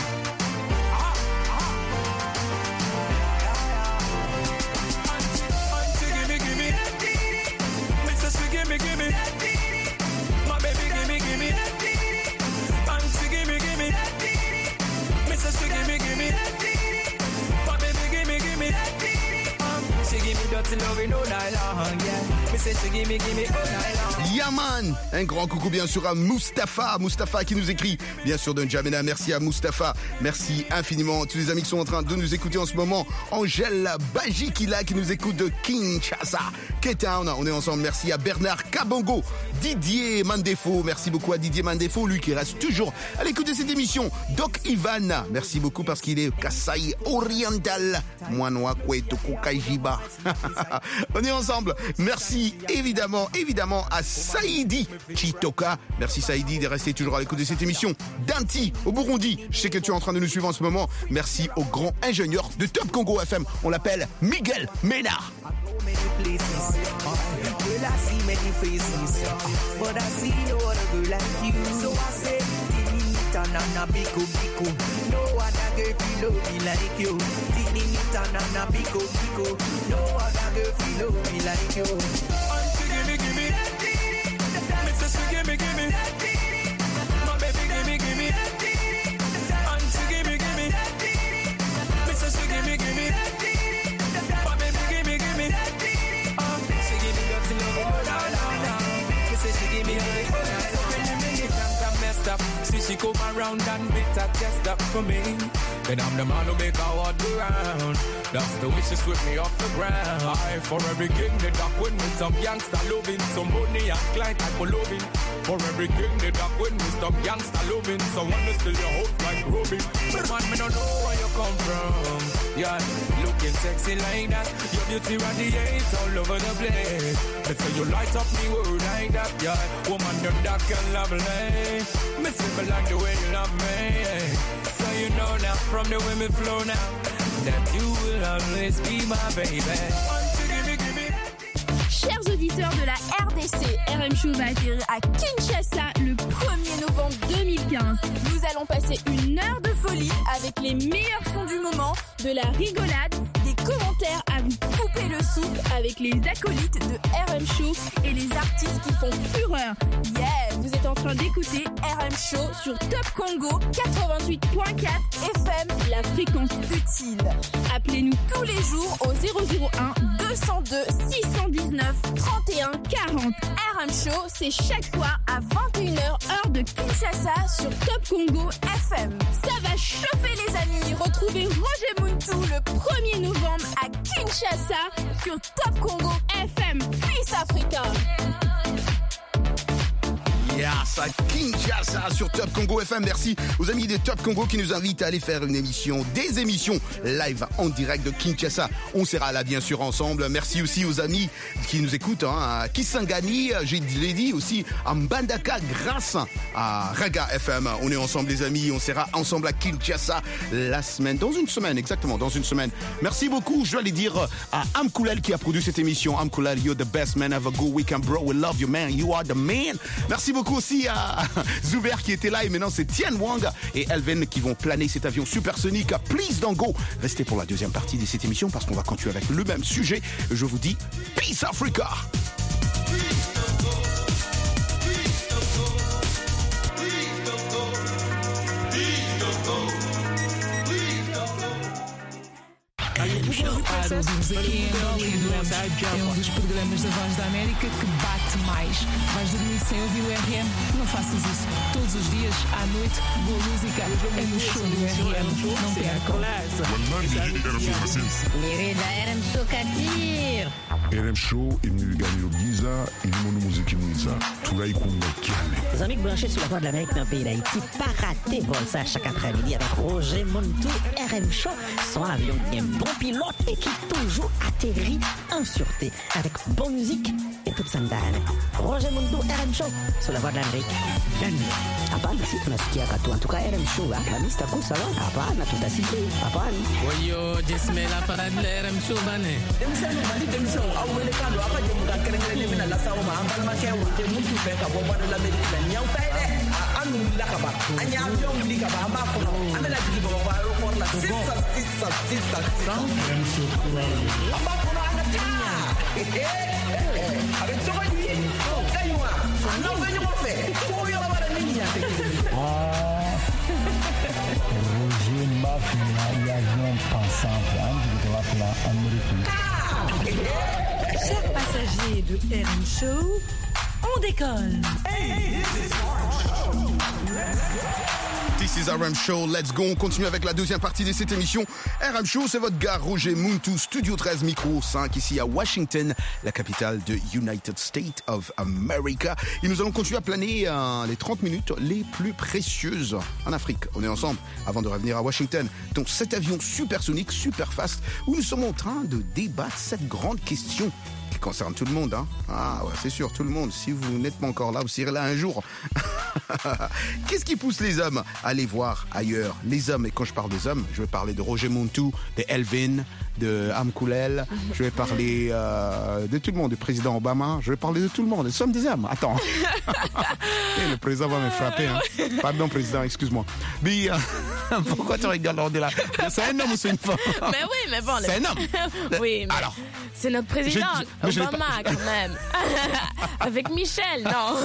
Auntie gimme gimme me say see gimme gimme my baby gimme gimme auntie gimme gimme me say she gimme gimme my baby gimme gimme she give me dirty loving all night long, yeah. Me say she give me, give me all night long. Yaman, un grand coucou bien sûr à Mustapha, Mustapha qui nous écrit bien sûr de N'Djamena. Merci à Mustapha, merci infiniment tous les amis qui sont en train de nous écouter en ce moment. Angèle Bajikila qui nous écoute de Kinshasa, K-Town, on est ensemble. Merci à Bernard Kabongo, Didier Mandefo, merci beaucoup à Didier Mandefo, lui qui reste toujours à l'écoute de cette émission. Doc Ivan, merci beaucoup parce qu'il est Kasaï Oriental, Moinoa Kweto Kukaijiba. On est ensemble. Merci évidemment, évidemment à Saïdi Chitoka. Merci Saïdi de rester toujours à l'écoute de cette émission. Danti au Burundi, je sais que tu es en train de nous suivre en ce moment. Merci au grand ingénieur de Top Congo F M. On l'appelle Miguel Ménard. Nana biko biko, no other girl feel love me like you. Tini nita nana biko biko, no other girl feel love me like you. Auntie gimme gimme, me say she gimme gimme, my baby gimme gimme. Auntie gimme gimme, me say she gimme gimme, my baby gimme gimme. Um, she gimme dirty love, oh no no no. Me say she gimme high, oh no. Up. See she come around and better just up for me. Then I'm the man who make her walk around. That's the way she sweep me off the ground. I for every king the duck win with some gangster loving, some money and client type of loving. For every king the duck win with some gangster loving, someone to steal your house like Ruby. But man, me don't know where you come from. Yeah, looking sexy like that. Your beauty radiates all over the place. But so you light up me world like that. Yeah, woman you're dark and lovely. Me simple like the way you love me. So you know now from the way me flow now that you will always be my baby. Chers auditeurs de la R D C, R M Show va atterrir à Kinshasa le premier novembre deux mille quinze. Nous allons passer une heure de folie avec les meilleurs sons du moment, de la rigolade, des commentaires à vous couper le souffle avec les acolytes de R M Show et les artistes qui font fureur. Yeah, vous êtes en train d'écouter R M Show sur Top Congo quatre-vingt-huit virgule quatre F M, la fréquence utile. Appelez-nous tous les jours au zéro zéro un deux zéro deux six un neuf trente et un quarante. R M Show, c'est chaque soir à vingt et une heures heure de Kinshasa sur Top Congo F M. Ça va chauffer les amis. Retrouvez Roger Muntu le premier novembre à Kinshasa sur Top Congo F M. Peace Africa. Yes, à Kinshasa sur Top Congo F M. Merci aux amis de Top Congo qui nous invitent à aller faire une émission, des émissions live en direct de Kinshasa. On sera là bien sûr ensemble. Merci aussi aux amis qui nous écoutent hein, à Kisangani, j'ai dit aussi à Mbandaka grâce à Raga F M. On est ensemble les amis, on sera ensemble à Kinshasa la semaine, dans une semaine exactement, dans une semaine. Merci beaucoup, je dois aller dire à Amkoulal qui a produit cette émission. Amkoulal, you're the best man, have a good weekend bro, we love you man, you are the man. Merci beaucoup aussi à Zuber qui était là et maintenant c'est Tien Wang et Elven qui vont planer cet avion supersonique. Please don't go. Restez pour la deuxième partie de cette émission parce qu'on va continuer avec le même sujet. Je vous dis Peace Africa. I Claro, ouvimos aqui em Angola e adoramos. É um dos programas da Voz da América que bate mais. Vais dormir sem ouvir o R M? Não faças isso. Todos os dias, à noite, boa música é no show do R M. Não percam. Querida, R M Show Kadir. R M Show imniganyiro byiza irimo n'umuziki mwiza turayikunda cyane. Les amis branchés sur la Voix de l'Amérique dans le pays d'Haïti, pas rater vol ça chaque après-midi avec Roger Montou. R M Show, son avion qui est un bon pilote et qui toujours atterrit en sûreté avec bonne musique et toute sandale. Roger Montou, R M Show sur la Voix de l'Amérique. Hapana, si tunasikia katu antuka R M Show hapa Mister Kusala. Hapana, tutasikia hapana. Oyo, jismela para R M Show bane. Demisano mali demisano awele kando apa je muka kerengere mina la sawo ma ambal ma ke wote muntu fe ka bo Voix de l'Amérique la nyaw tay de anu la ka ba anya avion li ka ba ma ko amela digi bo ba aéroport la six six six six R M Show amba ko na ana tinya avec toi lui kaywa non venir mo fe ko yo la bara ninya ah Roger Mafia y avion pensant de la Amérique. Chers passagers de R M Show, on décolle. This is R M Show, let's go. On continue avec la deuxième partie de cette émission. R M Show, c'est votre gars Roger Montou, Studio treize, micro cinq, ici à Washington, la capitale de United States of America. Et nous allons continuer à planer euh, les trente minutes les plus précieuses en Afrique. On est ensemble avant de revenir à Washington. Donc cet avion supersonique, super fast, où nous sommes en train de débattre cette grande question qui concerne tout le monde, hein. Ah ouais, c'est sûr, tout le monde. Si vous n'êtes pas encore là, vous serez là un jour. Qu'est-ce qui pousse les hommes à aller voir ailleurs? Les hommes, et quand je parle des hommes, je vais parler de Roger Montou, de Elvin, de Amkoulel, je vais parler euh, de tout le monde, du président Obama, je vais parler de tout le monde. Nous sommes des hommes, attends. Et le président va me frapper, hein. Pardon, président, excuse-moi. Mais euh, pourquoi tu rigoles on est là? C'est un homme ou c'est une femme? Mais oui, mais bon. C'est un homme. Oui, mais alors, c'est notre président je, Obama quand même. Avec Michel, non.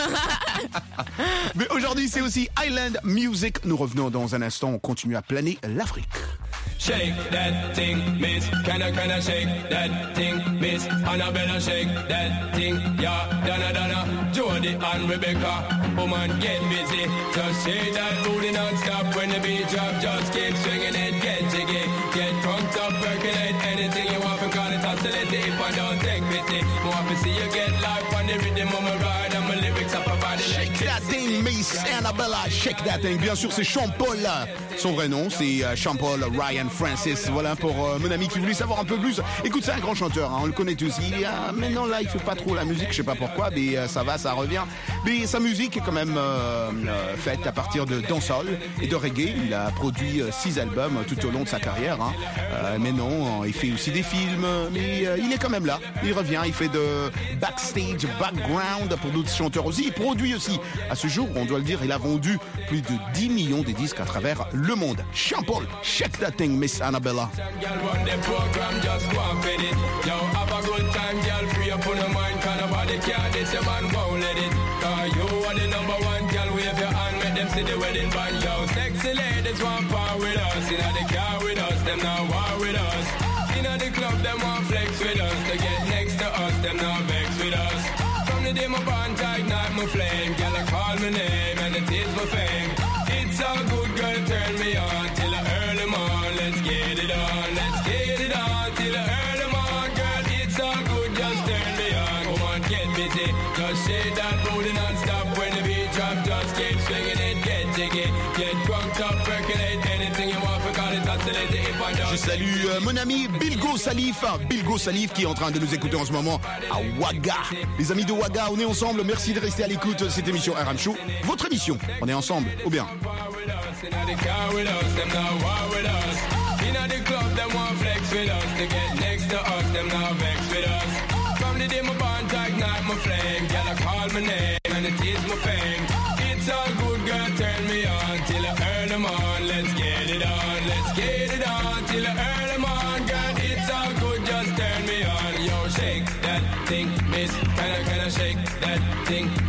Mais aujourd'hui, c'est aussi Island Music. Nous revenons dans un instant. On continue à planer l'Afrique. Shake that thing, miss. Can I, can I shake that thing, miss? Annabella, shake that thing, yeah. Donna, Donna, Jody and Rebecca. Woman, get busy. Just shake that booty non-stop. When the beat drop, just keep swinging it. Get jiggy, get drunk up, percolate. Anything you want, because it's oscillate. If I don't take pity, want to see you get life on the rhythm of my ride. And my lyrics up about it. Shake that thing, miss. Annabella, shake that thing. Bien sûr, c'est Sean-Paul. Son vrai nom, c'est Sean-Paul Ryan Francis. Voilà pour euh, mon ami qui voulait savoir un peu plus. Écoute, c'est un grand chanteur, hein, on le connaît tous. Il, euh, maintenant là, il fait pas trop la musique, je sais pas pourquoi, mais euh, ça va, ça revient. Mais sa musique est quand même euh, euh, faite à partir de dancehall et de reggae. Il a produit euh, six albums tout au long de sa carrière. Hein. Euh, mais non, il fait aussi des films, mais euh, il est quand même là. Il revient, il fait de backstage, background pour d'autres chanteurs aussi. Il produit aussi. À ce jour, on doit le dire, il a vendu plus de dix millions de disques à travers le monde. Sean-Paul, shake that thing, Miss Annabella. It's all good, girl, turn me on till the early morning. Let's get it on, let's get it on till the early morning, girl. It's all good, just turn me on. Come on, get busy, just shake that booty non-stop. When the beat drop, just keep swinging it, get jiggy, get drunk up, percolate anything you want, because it's oscillate if I don't. Je salue euh, mon ami Bilgo Salif, Bilgo Salif qui est en train de nous écouter en ce moment à Ouaga. Les amis de Ouaga, on est ensemble. Merci de rester à l'écoute de cette émission R M Show. Votre émission, on est ensemble, ou bien. Inna the car with us, them now war with us. Inna the club, them want flex with us. To get next to us, them now vex with us. From the day my bond to ignite my flame, girl I call my name and it is my fame. It's all good, girl, turn me on till the early morning. Let's get it on, let's get it on till the early morning, girl. It's all good, just turn me on. Yo, shake that thing, miss. Can I, can I shake that thing, yo?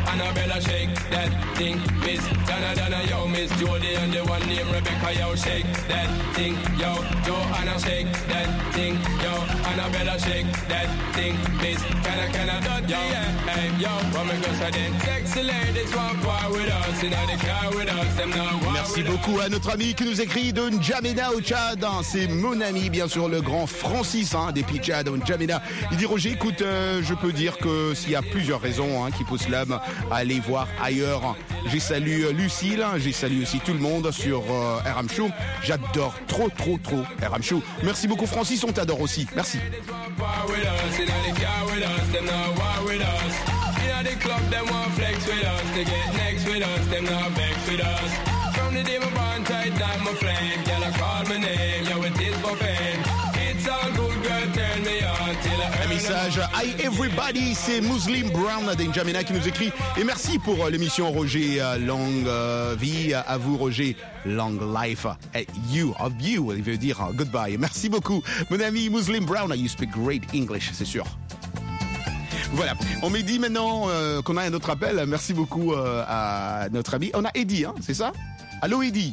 Annabella shake that thing, Miss Donna Donna, yo, Miss Jody and the one named Rebecca, yo, shake that thing, yo, Joanna shake that thing, yo, Annabella shake that thing, Miss Canna Canna, yo, hey, yo, woman goes a then, sexy ladies want war with us, in the car with us, them now war. Merci beaucoup à notre ami qui nous écrit de N'Djamena au Tchad. C'est mon ami, bien sûr, le grand Francis, hein, des pays Tchad, N'Djamena. Il dit Roger, écoute, euh, je peux dire que s'il y a plusieurs raisons hein, qui poussent l'homme à aller voir ailleurs. J'ai salué Lucille, j'ai salué aussi tout le monde sur euh, R M Show. J'adore trop, trop, trop R M Show. Merci beaucoup Francis, on t'adore aussi. Merci. From the day my bond tight down my flame, girl I call my name, yo it is for fame. It's all good, girl, turn me on till I Un message, hi everybody, c'est Muslim Brown d'N'Djamena qui nous écrit. Et merci pour euh, l'émission Roger, euh, longue euh, vie à vous Roger, long life, et you, of you, il veut dire uh, goodbye. Merci beaucoup, mon ami Muslim Brown, you speak great English, c'est sûr. Voilà, on m'a dit maintenant euh, qu'on a un autre appel, merci beaucoup euh, à notre ami. On a Eddie, hein, c'est ça? Allô Eddie?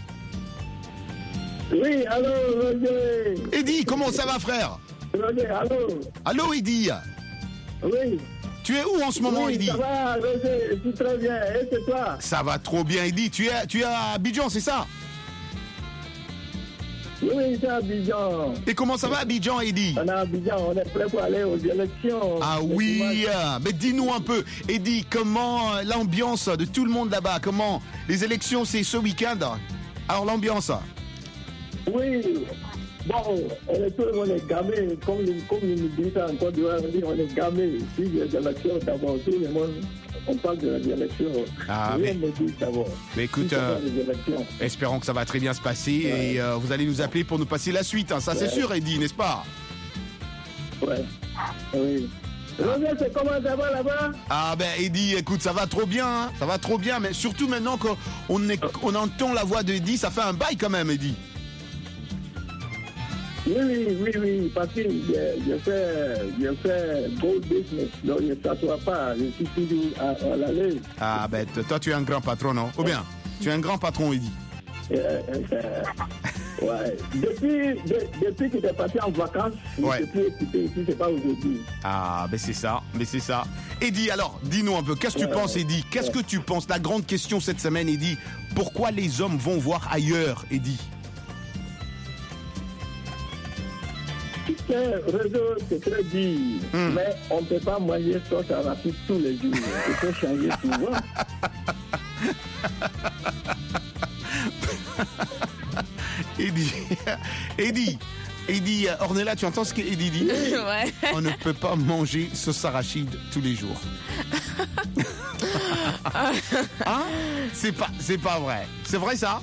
Oui, allô Roger. Eddie, comment ça va frère? Roger, allô. Allô Eddie? Oui. Tu es où en ce moment oui, Eddie? Ça va Roger, je suis très bien, et c'est toi? Ça va trop bien Eddie, tu es, tu es à Abidjan, c'est ça? Oui, c'est à Abidjan. Et comment ça va Abidjan Eddie? On est à Abidjan, on est prêt pour aller aux élections. Ah oui, mais dis-nous un peu, Eddie, comment l'ambiance de tout le monde là-bas? Comment les élections, c'est ce week-end? Alors l'ambiance? Oui, bon, on est tout le monde est gamé, comme, comme nous disent en Côte d'Ivoire, on dit on est gamé. Si il y a des élections d'abord, tout le monde, on parle de l'élection. Ah, Rien mais, ne dit d'abord. Mais écoute, si euh, espérons que ça va très bien se passer ouais. et euh, vous allez nous appeler pour nous passer la suite. Hein. Ça, ouais. c'est sûr, Eddie, n'est-ce pas? Ouais, oui. Roger, c'est comment ça va là-bas? Ah ben Eddie, écoute, ça va trop bien, hein. Ça va trop bien, mais surtout maintenant qu'on on entend la voix d'Eddie, ça fait un bail quand même, Eddie. Oui, oui, oui, oui, parce que je fais, je fais gold business, donc je ne s'assois pas, je suis toujours à, à l'aller. Ah ben toi tu es un grand patron, non? Ou bien, tu es un grand patron, Eddie. Euh, euh, ouais. Depuis, de, depuis que tu es parti en vacances, ouais. je ne peux plus écouter ici, c'est pas aujourd'hui. Ah ben c'est ça, mais c'est ça. Eddie, alors, dis-nous un peu, qu'est-ce que ouais, tu penses, Eddie? Qu'est-ce ouais. que tu penses? La grande question cette semaine, Eddie, pourquoi les hommes vont voir ailleurs, Eddie? Le réseau, c'est très dur, mm. mais on ne peut pas manger sauce arachide tous les jours. Il faut changer souvent. Eddie, Eddie, Eddie, Ornella, tu entends ce qu'Eddie dit? Ouais. On ne peut pas manger sauce arachide tous les jours. Hein? C'est pas, c'est pas vrai. C'est vrai ça?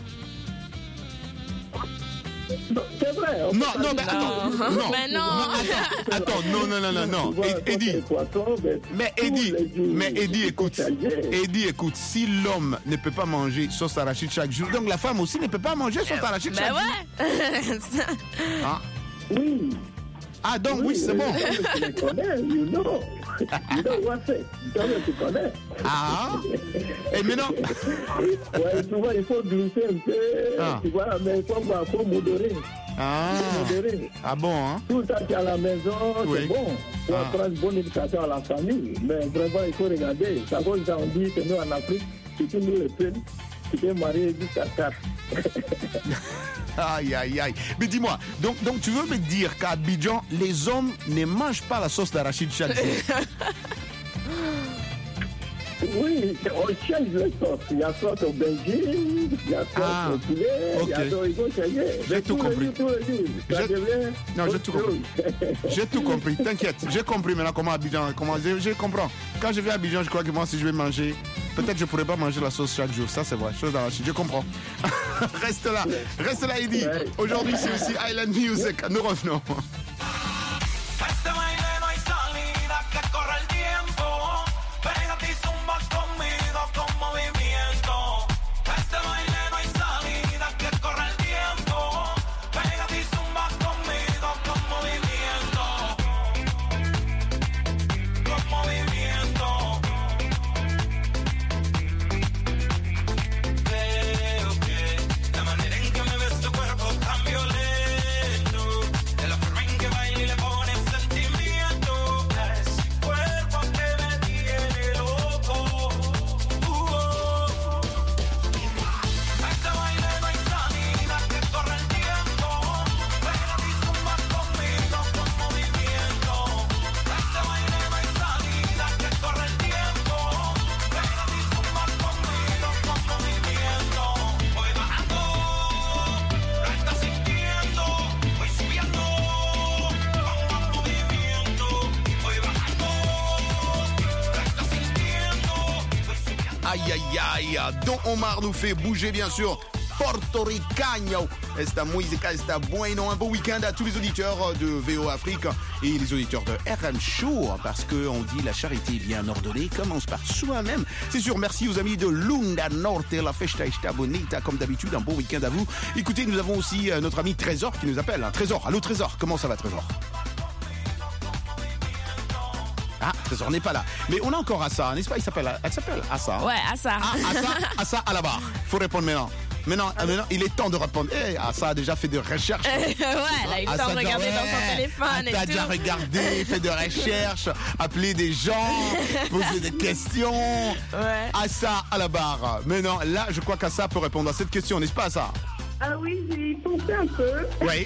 Non, c'est vrai. Non, non, mais attends. Non, non, mais non. non attends, attends, non, non, non, non, non. Eddie, mais Eddie, mais Eddie, écoute, Eddie, écoute, si l'homme ne peut pas manger sauce arachide chaque jour, donc la femme aussi ne peut pas manger sauce arachide chaque jour. Ben ouais. Hein? Oui. Ah, donc oui, oui c'est bon. Tu les connais, you know. You know what c'est. Tu connais. Ah. Et maintenant. Ouais, souvent, il faut glisser un peu. Ah. Tu vois, mais il faut, faut modérer. Ah. Modérer. Ah bon, hein? Tout ça, tu es à la maison, oui. C'est bon. Tu vas ah. prendre une bonne éducation à la famille. Mais vraiment, il faut regarder. Ça cause ça, on dit que nous, en Afrique, si tu nous le fais, tu peux marier jusqu'à quatre. Aïe, aïe, aïe. Mais dis-moi, donc, donc tu veux me dire qu'à Abidjan, les hommes ne mangent pas la sauce d'arachide chaque jour? Oui, on change les sauces. Il y a sauce au Belgique, il y a sauce ah, au poulet, okay. il y a sauce, il faut changer. J'ai tout compris. Jours, ça devient non, j'ai tout compris. J'ai tout compris, t'inquiète. J'ai compris maintenant comment Abidjan, comment, je, je comprends. Quand je vais à Abidjan, je crois que moi, si je vais manger, peut-être je ne pourrais pas manger la sauce chaque jour. Ça, c'est vrai. Chose d'arachide, je comprends. Reste là, reste là, Eddie. Ouais. Aujourd'hui, c'est aussi Island Music. Nous revenons. Aïe, aïe, aïe. Don Omar nous fait bouger, bien sûr. Porto Ricaño. Esta música está bueno. Un beau week-end à tous les auditeurs de V O Afrique et les auditeurs de R M Show, parce qu'on dit la charité bien ordonnée commence par soi-même. C'est sûr, merci aux amis de Lunda Norte, la festa está bonita, comme d'habitude, un bon week-end à vous. Écoutez, nous avons aussi notre ami Trésor qui nous appelle. Trésor, allô Trésor, comment ça va Trésor? Ah, Trésor n'est pas là. Mais on a encore Assa, n'est-ce pas? Il s'appelle, elle s'appelle Assa. Ouais, Assa. Ah, Assa, Assa à la barre. Faut répondre maintenant. Maintenant, maintenant, il est temps de répondre. Eh, Assa a déjà fait des recherches. ouais, elle a eu le temps de regarder ouais, dans son téléphone et tout. Elle a déjà regardé, fait des recherches, appelé des gens, posé des questions. Ouais. Assa à la barre. Mais non, là, je crois qu'Assa peut répondre à cette question, n'est-ce pas, Assa? Ah oui, j'ai pensé un peu. Oui.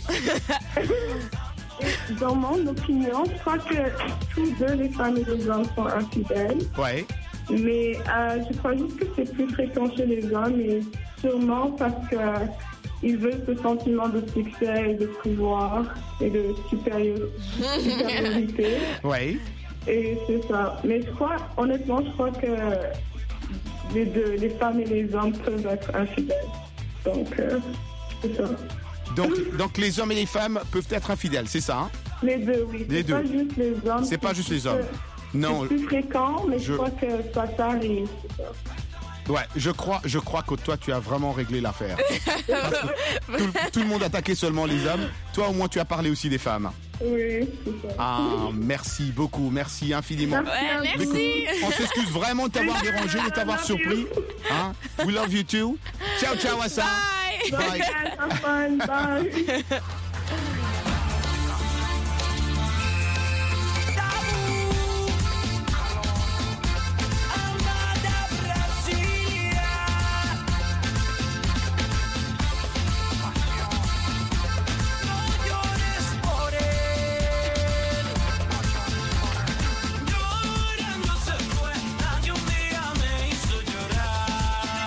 Dans mon opinion, je crois que tous deux, les femmes et les hommes, sont infidèles. Oui. Mais euh, je crois juste que c'est plus fréquent chez les hommes, et sûrement parce qu'ils veulent ce sentiment de succès et de pouvoir et de supérior- supériorité. Oui. Et c'est ça. Mais je crois, honnêtement, je crois que les deux, les femmes et les hommes peuvent être infidèles. Donc, euh, c'est ça. Donc, donc les hommes et les femmes peuvent être infidèles, c'est ça, hein? Les deux, oui. Les c'est deux. pas juste les hommes. C'est pas juste les hommes. Non. C'est plus fréquent, mais je, je crois que ça s'arrive. Ouais, je crois, je crois que toi, tu as vraiment réglé l'affaire. tout, tout le monde attaquait seulement les hommes. Toi, au moins, tu as parlé aussi des femmes. Oui, c'est ça. Ah, merci beaucoup, merci infiniment. Ouais, merci. On s'excuse vraiment de t'avoir dérangé, de t'avoir surpris. Hein? We love you too. Ciao, ciao, Assa. Bye. Bye. Bye. Have fun. Bye.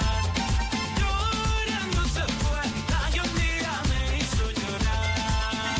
Llorando se fue, ay, un día me hizo llorar.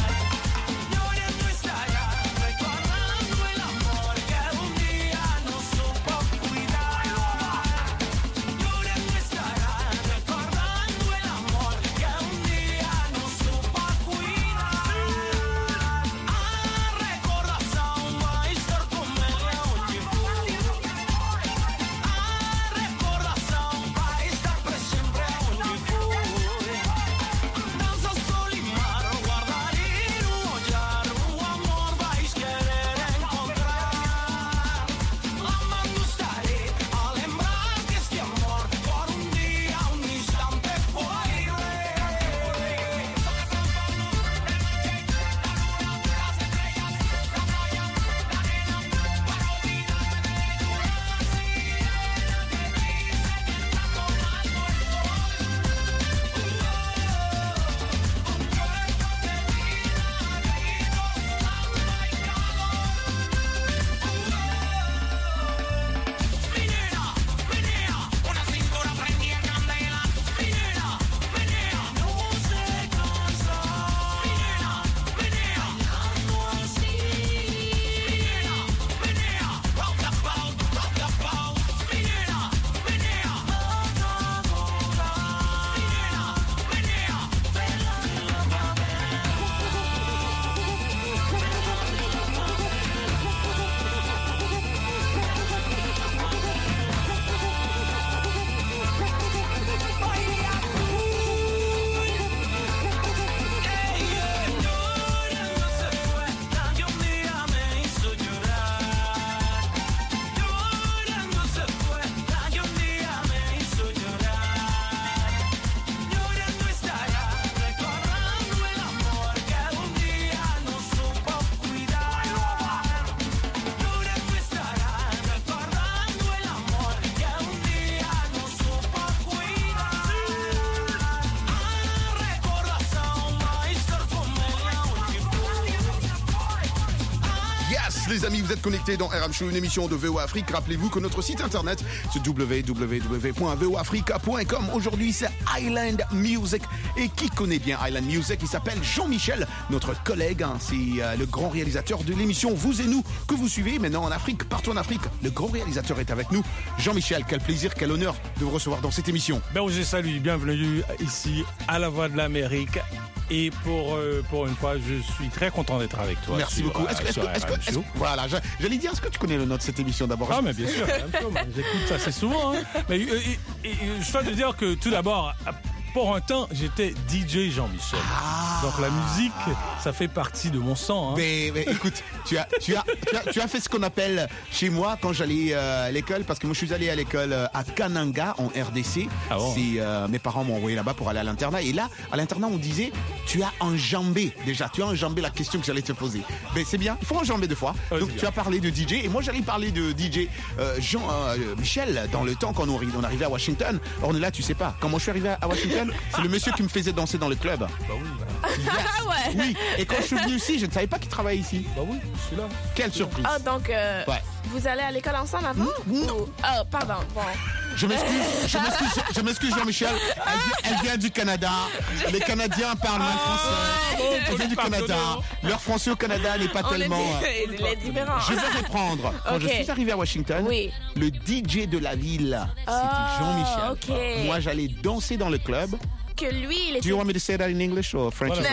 Yes, les amis, vous êtes connectés dans R M Show, une émission de V O Afrique. Rappelez-vous que notre site internet, c'est w w w point v o africa point com. Aujourd'hui, c'est Island Music. Et qui connaît bien Island Music? Il s'appelle Jean-Michel, notre collègue. Hein. C'est euh, le grand réalisateur de l'émission Vous et Nous, que vous suivez maintenant en Afrique, partout en Afrique. Le grand réalisateur est avec nous. Jean-Michel, quel plaisir, quel honneur de vous recevoir dans cette émission. Ben, je salue, bienvenue ici à la Voix de l'Amérique. Et pour, euh, pour une fois, je suis très content d'être avec toi. Merci sur, beaucoup. Est-ce que, est-ce que, est-ce que, est-ce que, voilà, j'allais dire, est-ce que tu connais le nom de cette émission d'abord? Ah, mais bien sûr, j'écoute ça assez souvent. Hein. Mais et, et, et, je dois te dire que tout d'abord, pour un temps, j'étais D J Jean-Michel. Ah. Donc la musique, ça fait partie de mon sang. Hein. Mais, mais écoute, tu as, tu, as, tu, as, tu as fait ce qu'on appelle chez moi quand j'allais euh, à l'école, parce que moi je suis allé à l'école euh, à Kananga en R D C. Ah bon? C'est, euh, mes parents m'ont envoyé là-bas pour aller à l'internat. Et là, à l'internat, on disait, tu as enjambé, déjà, tu as enjambé la question que j'allais te poser. Mais c'est bien, il faut enjamber deux fois. Oh, donc tu bien. As parlé de D J, et moi j'allais parler de D J euh, Jean-Michel euh, dans le temps quand on, on arrivait à Washington. Or là, tu sais pas, comment je suis arrivé à Washington? C'est le monsieur qui me faisait danser dans le club. Bah oui, bah. Yes. Ah ouais. Oui, et quand je suis venu ici, je ne savais pas qu'il travaillait ici. Bah oui, je suis là. Quelle surprise. Ah, donc, euh, ouais. Vous allez à l'école ensemble avant? Non. Ou... Oh, pardon, bon. Je m'excuse, je m'excuse, je m'excuse Jean-Michel. Elle, elle vient du Canada. Les Canadiens parlent mal français. Oh, elle vient du Canada. Leur français au Canada n'est pas On tellement... Il est différent. Je vais reprendre. Quand okay. je suis arrivé à Washington, oui. le D J de la ville, c'était oh, Jean-Michel. Okay. Moi, j'allais danser dans le club. Que lui, il était... Do you want me to say that in English or French? Voilà.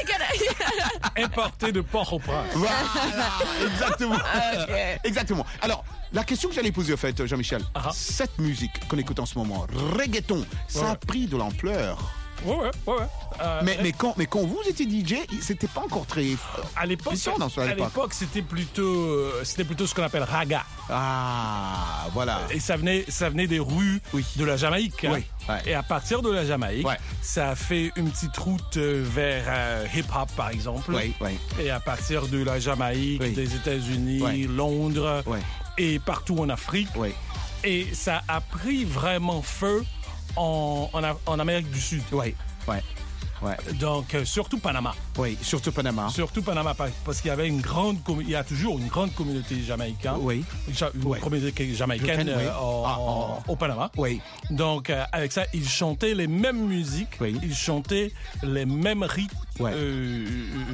Importé de Port-au-Prince. Voilà, exactement. Okay. Exactement. Alors, la question que j'allais poser, au fait, Jean-Michel, uh-huh. cette musique qu'on écoute en ce moment, reggaeton, ça ouais. a pris de l'ampleur. Ouais, ouais, ouais. Euh, mais, mais, quand, mais quand vous étiez D J, c'était pas encore très. À l'époque, dans ce, à l'époque. l'époque c'était plutôt, c'était plutôt ce qu'on appelle raga. Ah, voilà. Et ça venait, ça venait des rues oui. de la Jamaïque. Oui. Hein. Ouais. Et à partir de la Jamaïque, ouais. ça a fait une petite route vers euh, hip-hop, par exemple. Oui, oui. Et à partir de la Jamaïque, oui. des États-Unis, oui. Londres, oui. et partout en Afrique. Oui. Et ça a pris vraiment feu en, en, en Amérique du Sud. Oui, oui. Ouais. Donc, euh, surtout Panama. Oui, surtout Panama. Surtout Panama, parce qu'il y avait une grande... Il y a toujours une grande communauté jamaïcaine. Oui. Une oui. communauté jamaïcaine oui. euh, au, ah, oh. au Panama. Oui. Donc, euh, avec ça, ils chantaient les mêmes musiques. Oui. Ils chantaient les mêmes rythmes ouais. euh,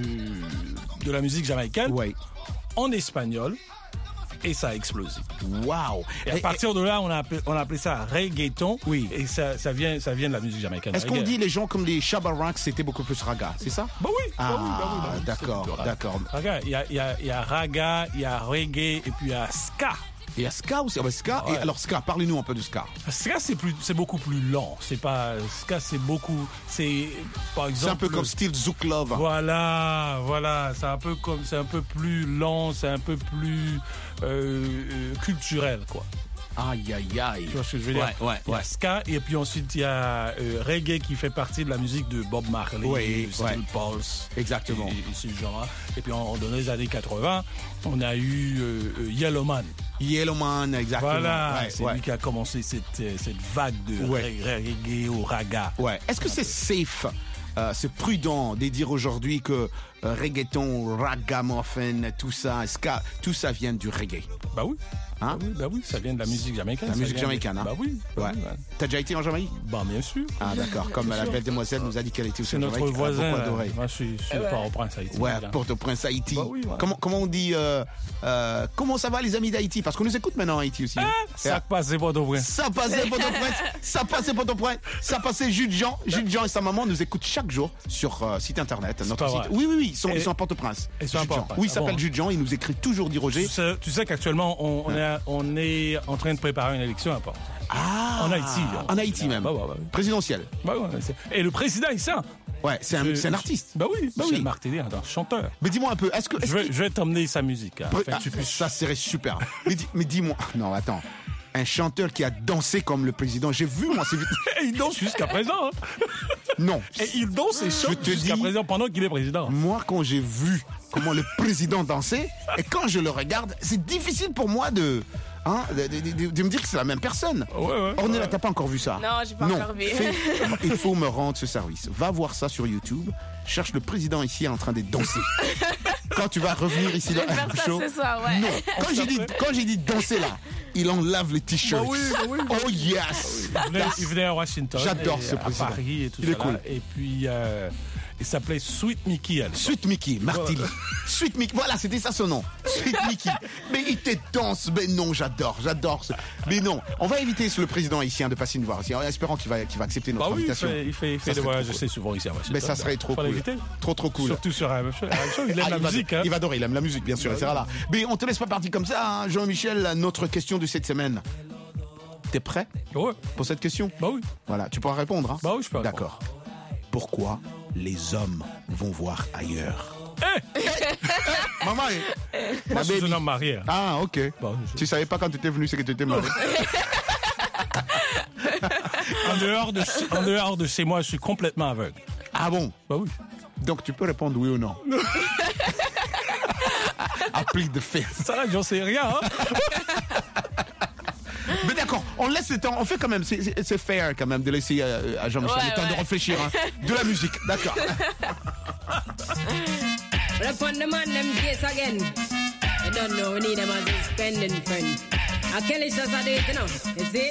euh, de la musique jamaïcaine. Oui. En espagnol. Et ça a explosé. Waouh! Et à partir de là, on a appelé, on a appelé ça reggaeton. Oui. Et ça, ça vient, ça vient de la musique jamaïcaine. Est-ce qu'on dit les gens comme les Shabba Ranks, c'était beaucoup plus raga, c'est ça? Bah oui. Ah, bah oui, bah oui, bah oui, d'accord, d'accord. Raga, il y a, il y a, il y a raga, il y a reggae et puis il y a ska. Il y a ska aussi, ah bah ska. Ouais. Et alors ska, parlez-nous un peu de ska. Ska c'est plus, c'est beaucoup plus lent. C'est pas ska, c'est beaucoup, c'est par exemple. C'est un peu comme style Zouk Love. Voilà, voilà, c'est un peu comme, c'est un peu plus lent, c'est un peu plus euh, culturel quoi. Aïe, aïe, aïe. Tu vois ce que je veux dire? Ouais, ouais, il y a ouais. ska et puis ensuite il y a euh, reggae qui fait partie de la musique de Bob Marley, oui, Steel ouais. Pulse. Exactement. Et, et ce genre. Et puis en, dans les années quatre-vingts, on a eu euh, Yellowman. Yellowman, exactement. Voilà, ouais, c'est ouais. lui qui a commencé cette, cette vague de ouais. reggae au raga. Ouais. Est-ce que c'est safe? Euh, c'est prudent de dire aujourd'hui que euh, reggaeton, ragamuffin, tout ça, ska, tout ça vient du reggae. Bah oui. Hein? Bah oui, bah oui, ça vient de la musique jamaïcaine. La musique vient... jamaïcaine, hein? Bah oui. Bah ouais. oui ouais. T'as déjà été en Jamaïque? Bah bien sûr. Ah d'accord, comme la belle demoiselle nous a dit qu'elle était aussi en Jamaïque. C'est notre voisin. Moi je suis sur ouais. Port-au-Prince, Haïti. Ouais, Port-au-Prince, Haïti. Bah oui, ouais. Comment, comment on dit euh, euh, comment ça va les amis d'Haïti? Parce qu'on nous écoute maintenant en Haïti aussi. Ah, ça passait Port-au-Prince. Ça passait Port-au-Prince. Ça passait Port-au-Prince. Ça passait Jules Jean. Jules Jean et sa maman nous écoutent chaque jour sur euh, site internet. Notre site. Oui, oui, oui, ils sont, ils sont à Port-au-Prince. Ils sont à Port-au-Prince. Oui, il s'appelle Jules Jean. Il nous écrit toujours, dit Roger. Tu sais, tu sais qu'actuellement, on, on, est, on est en train de préparer une élection à Port. Ah, en Haïti. En Haïti même. Bah, bah, bah. Présidentielle. Bah, ouais, et le président est ça. Ouais, c'est un, c'est un artiste. Bah oui, bah Michel oui. Martelly, un chanteur. Mais dis-moi un peu, est-ce que... Est-ce je, vais, que... je vais t'emmener sa musique. Hein, ah, tu puisses... Ça serait super. mais, dis, mais dis-moi... Non, attends. Un chanteur qui a dansé comme le président. J'ai vu, moi, c'est... Et il danse jusqu'à présent. Hein. Non. Et il danse et chante jusqu'à dis, présent pendant qu'il est président. Moi, quand j'ai vu comment le président dansait, et quand je le regarde, c'est difficile pour moi de... Hein, de, de, de, de me dire que c'est la même personne. Ouais, ouais, Ornella, ouais. t'as pas encore vu ça? Non, j'ai pas non. encore vu. Fais, il faut me rendre ce service. Va voir ça sur YouTube. Cherche le président ici en train de danser. quand tu vas revenir ici dans Je vais faire un ça show. ce soir, ouais. Non, quand j'ai dit, quand j'ai dit danser là, il enlève les t-shirts. Bah oui, bah oui, bah Oh yes. Il venait, il venait à Washington. J'adore et ce à président. Paris et tout Il est ça. cool. Et puis, euh, il s'appelait Sweet Mickey. à l'époque. Sweet Mickey, Martelly. Sweet Mickey, voilà, c'était ça son nom. Sweet Mickey. Mais il te danse. Mais non, j'adore, j'adore. ce- Mais non, on va éviter le président haïtien de passer nous voir ici, en espérant qu'il va, qu'il va accepter notre Bah oui, il invitation. fait, il fait, il Ça fait des serait voyages trop assez souvent ici à Washington. Mais ça serait trop Faut cool. l'inviter. Trop, trop cool. Surtout sur R M Show. R M Show, il aime Ah, la va- musique. Hein. Il va adorer, il aime la musique, bien sûr, et c'est là. Mais on te laisse pas partir comme ça, hein, Jean-Michel. Notre question de cette semaine. T'es prêt Ouais. pour cette question? Bah oui. Voilà, tu pourras répondre. Hein Bah oui, je peux répondre. D'accord. Pourquoi les hommes vont voir ailleurs? Maman, Moi, ma je suis baby. un homme marié. Ah, ok. Bah, je- Tu savais pas quand tu étais venu, c'est que tu étais marié. En dehors, de, en dehors de chez moi, je suis complètement aveugle. Ah bon? Bah oui. Donc tu peux répondre oui ou non. Applique de fait. Ça là, j'en sais rien. Hein. Mais d'accord, on laisse le temps, on fait quand même, c'est- c'est c'est fair quand même de laisser euh, à Jean-Michel Ouais, le temps ouais. de réfléchir. Hein. De la musique, d'accord. Well, upon the man, them case again. I don't know, we need them as a spending friend. I Kelly just a do it, you know. Is it?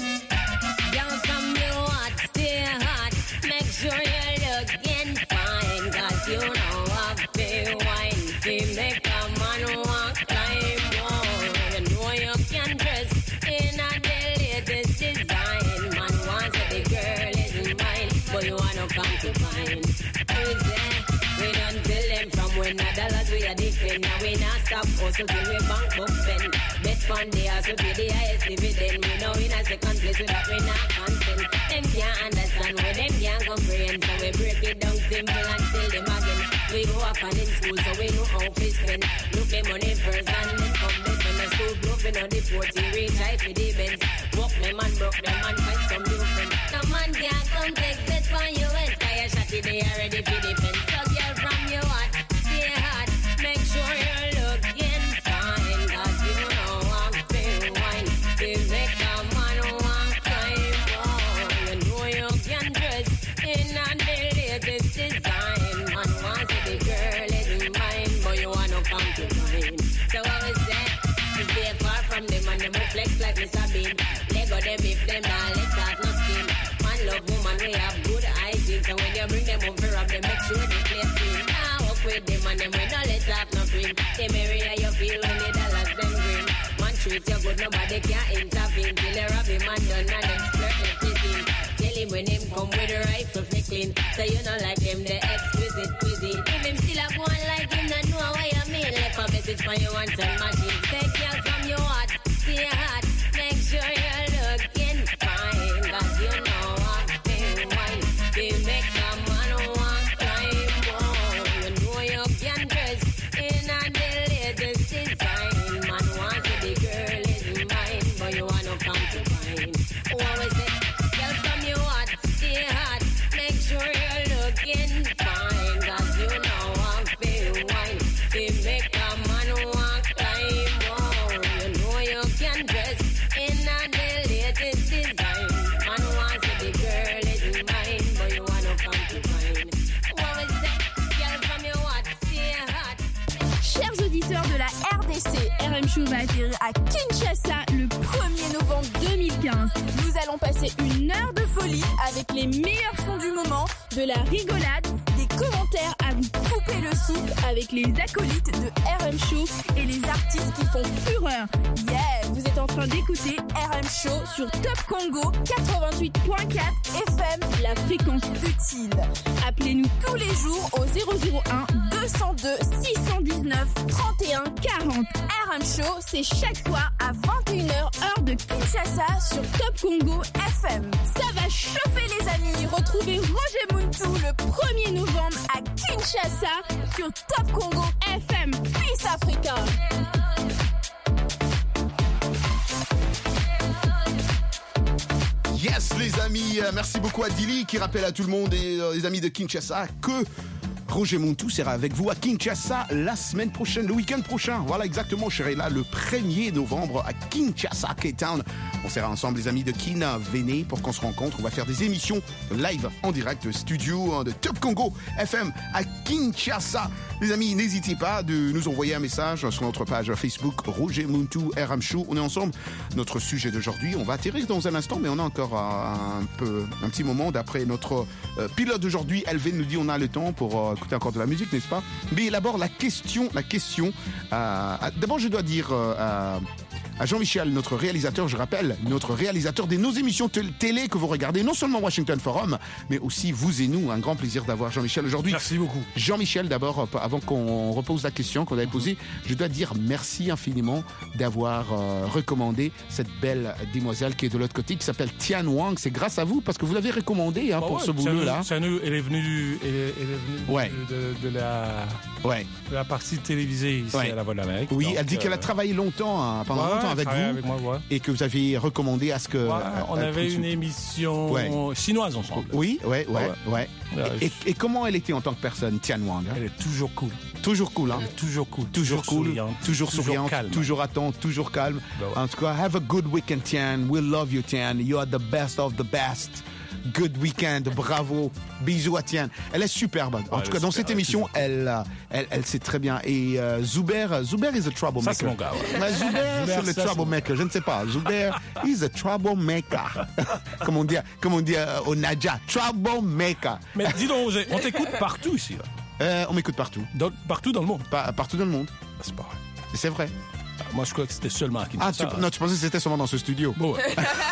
Young from you hot, stay hot. Make sure you're looking fine. Cause you know I feel wine. Feel make a man walk climb wall. You know you can dress in a the latest design. Man wants that the girl is mine. But you wanna come to mine. Who's there? We don't tell them from when the dollars we are defend. Now we not stop hustle till we bank book spend. Bet fund the house we pay the highest dividend. We know in a second place with that we not consent. Them can't understand where them can't comprehend. So we break it down simple and tell them again. We go up and in school so we know how to spend. Look the money first and then come back when the school broke. We know the forty reach high for the bends. Walk them and broke them and find some new friends. No man can't come take set for you. It's fire shotty they are ready for defense. So girl from your heart, stay hot. Make sure you're looking fine. Cause you know I'm feel wine. They make a man want climb wall. You know you can dress in a the latest design. Man wants to the girl is mine. But you wanna come to mine. So what we say is they far from them and them will flex like Mister Bean. Lego them if them not let out no skin. Man love woman we have good hygiene. So when you bring them home for rob them make sure they play clean. Now walk with them and them we don't let out no cream. They marry how you feel when the dollars them green. Man treat you good nobody can intervene. Till they rob him and done and them flirt left his in. Tell him when him come with the rifle fi clean. So you know like him the exquisite cuisine. If him still a go on like him not know what you mean. Left a message for you and tell machine. Take girl from your heart, stay hot. Make sure you're looking fine. Cause you know I feel wine. They make a man want climb wall. You know you can dress in a the latest design. Man wants to the girl is mine. But you wanna come to mine. Oh, I say, girl from your heart, stay hot. Make sure you're looking fine. Cause you know I feel wine. They make a man want climb wall. You know you can dress in a the latest design. Man wants to the girl is mine. But you wanna come to mine. Oh, I say, girl from your heart, stay hot. Chers auditeurs de la R D C, R M Show va atterrir à Kinshasa le premier novembre deux mille quinze. Nous allons passer une heure de folie avec les meilleurs sons du moment, de la rigolade, des commentaires à vous couper le souffle avec les acolytes de R M Show et les artistes qui font fureur. Yeah, vous êtes en train d'écouter R M Show sur Top Congo quatre-vingt-huit point quatre F M, la fréquence utile. Appelez-nous tous les jours au zéro zéro un deux zéro deux six un neuf trente et un quarante. R M Show, c'est chaque soir à vingt et une heures heure de Kinshasa sur Top Congo F M. Ça va chauffer les amis. Retrouvez Roger Muntu le premier novembre à Kinshasa sur Top Congo F M. Peace Africa. Yes les amis, euh, merci beaucoup à Dilly qui rappelle à tout le monde et euh, les amis de Kinshasa que Roger Montou sera avec vous à Kinshasa la semaine prochaine, le week-end prochain. Voilà, exactement, je serai là le premier novembre à Kinshasa, Cape Town. On sera ensemble, les amis de Kina. Venez pour qu'on se rencontre. On va faire des émissions live en direct, studio de Top Congo F M à Kinshasa. Les amis, n'hésitez pas de nous envoyer un message sur notre page Facebook Roger Montou R M Show. On est ensemble. Notre sujet d'aujourd'hui, on va atterrir dans un instant, mais on a encore un peu, un petit moment d'après notre euh, pilote d'aujourd'hui. Elvin nous dit on a le temps pour euh, écouter encore de la musique, n'est-ce pas? Mais d'abord la question, la question. Euh, d'abord, je dois dire euh, à, à Jean-Michel, notre réalisateur, je rappelle, notre réalisateur de nos émissions t- télé que vous regardez, non seulement Washington Forum, mais aussi vous et nous. Un grand plaisir d'avoir Jean-Michel aujourd'hui. Merci beaucoup. Jean-Michel, d'abord, avant qu'on repose la question qu'on avait posée, je dois dire merci infiniment d'avoir euh, recommandé cette belle demoiselle qui est de l'autre côté, qui s'appelle Tian Wang. C'est grâce à vous, parce que vous l'avez recommandée hein, bah pour ouais, ce boulot-là. C'est à nous, elle est venue, elle est, elle est venue ouais. de, de, de, la, ouais. de la partie télévisée ici ouais. à la Voix de l'Amérique. Oui, donc, elle dit euh... qu'elle a travaillé longtemps, hein, pendant ouais, longtemps avec vous, avec moi, ouais. et que vous aviez recommandé à ce que... Ouais, euh, on euh, avait une émission ouais. chinoise ensemble. Oui, ouais, ouais, ouais. ouais. ouais. Et, et, et comment elle était en tant que personne, Tian Wang hein? Elle est toujours cool. Toujours cool, hein? Elle est toujours cool. Toujours, toujours cool, souriante, toujours, toujours souriante, calme. toujours attente, toujours calme. Bah ouais. En tout cas, have a good weekend, Tian. We love you, Tian. You are the best of the best. Good weekend, bravo. Bisous à Tian. Elle est superbe. En ouais, tout cas, dans cette émission, elle, elle, elle sait très bien. Et euh, Zuber, Zuber is a troublemaker. Ça, c'est mon gars, ouais. Ouais, Zuber, c'est le ça, troublemaker. Je ne sais pas. Zuber is a troublemaker. Comme on dit, comme on dit euh, au Nadja, troublemaker. Mais dis donc, on t'écoute partout ici. Là. Euh, on m'écoute partout. Dans, partout dans le monde. Pa- partout dans le monde. C'est pas vrai. C'est vrai. Moi, je crois que c'était seulement à Kinshasa. Ah, tu, non, tu pensais que c'était seulement dans ce studio. Bon, ouais.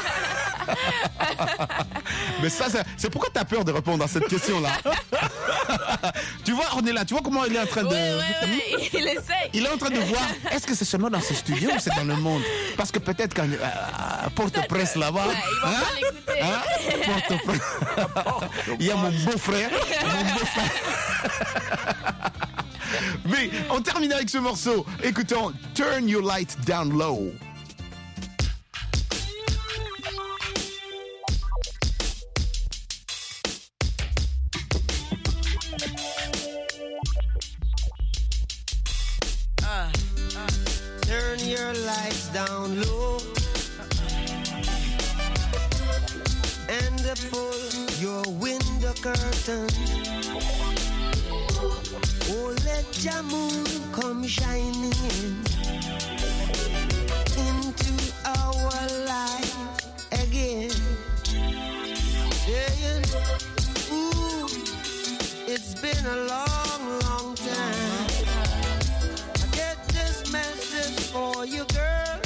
Mais ça, c'est, c'est pourquoi tu as peur de répondre à cette question-là. Tu vois, on est là, tu vois comment il est en train de... Ouais, ouais, ouais, il essaye. Il est en train de voir, est-ce que c'est seulement dans ce studio ou c'est dans le monde? Parce que peut-être quand... Euh, Porte-Presse là-bas... Ouais, ils vont hein? pas l'écouter. Hein? Porte-Presse. Il y a mon beau-frère. Mon beau-frère. Mais on termine avec ce morceau. Écoutons Turn Your Light Down Low. Uh, uh, turn your lights down low and pull your window curtain. Oh, let your moon come shining in into our life again. Saying, ooh, it's been a long, long time. I get this message for you, girl.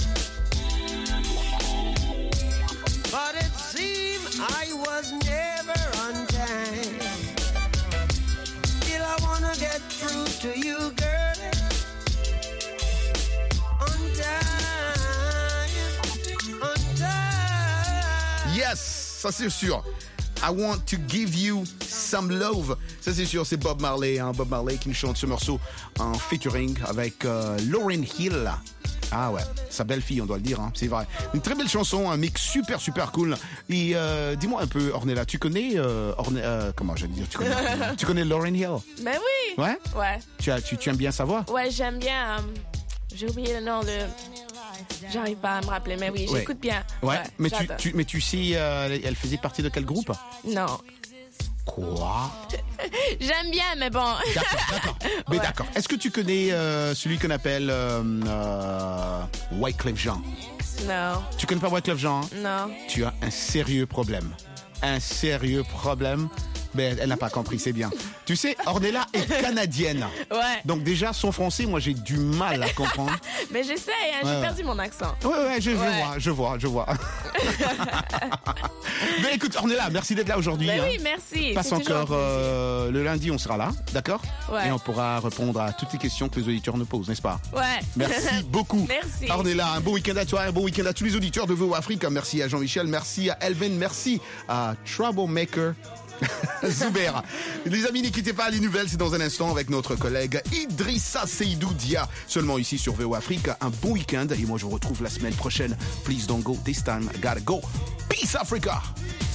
But it seemed I was never on time. Still I wanna get through to you, girl. On time, on time. Yes, ça c'est sûr. I want to give you some love. Ça c'est sûr, c'est Bob Marley, hein, Bob Marley qui nous chante ce morceau en featuring avec euh, Lauryn Hill. Ah ouais, sa belle-fille, on doit le dire, hein, c'est vrai. Une très belle chanson, un mix super, super cool. Et euh, dis-moi un peu, Ornella, tu connais... Euh, Orne- euh, comment j'allais dire tu connais, tu connais Lauryn Hill? Ben oui. Ouais? Ouais. Tu, as, tu, tu aimes bien sa voix? Ouais, j'aime bien. Euh, j'ai oublié le nom de... J'arrive pas à me rappeler, mais oui, Ouais. j'écoute bien. Ouais, Ouais, mais, tu, j'adore. tu, mais tu sais, euh, elle faisait partie de quel groupe? Non. Quoi? J'aime bien, mais bon. D'accord, d'accord. Mais Ouais. d'accord. Est-ce que tu connais euh, celui qu'on appelle euh, euh, Wyclef Jean? Non. Tu connais pas Wyclef Jean? Hein? Non. Tu as un sérieux problème. Un sérieux problème. Mais elle n'a pas compris, c'est bien. Tu sais, Ornella est canadienne. Ouais. Donc déjà, son français, moi, j'ai du mal à comprendre. Mais j'essaie, hein, Ouais, j'ai ouais. perdu mon accent. Ouais, ouais, je, je Ouais. vois, je vois, je vois. Mais écoute, Ornella, merci d'être là aujourd'hui. Ben hein. oui, merci. Passe C'est toujours un encore euh, le lundi, on sera là, d'accord? Ouais. Et on pourra répondre à toutes les questions que les auditeurs nous posent, n'est-ce pas? Ouais. Merci beaucoup. Merci. Ornella, un bon week-end à toi, un bon week-end à tous les auditeurs de V O Afrique. Merci à Jean-Michel, merci à Elvin, merci à Troublemaker. Zuber. Les amis, ne quittez pas les nouvelles, c'est dans un instant avec notre collègue Idrissa Seydou Dia, seulement ici sur V O Afrique. Un bon week-end et moi je vous retrouve la semaine prochaine. Please don't go, this time I gotta go. Peace Africa.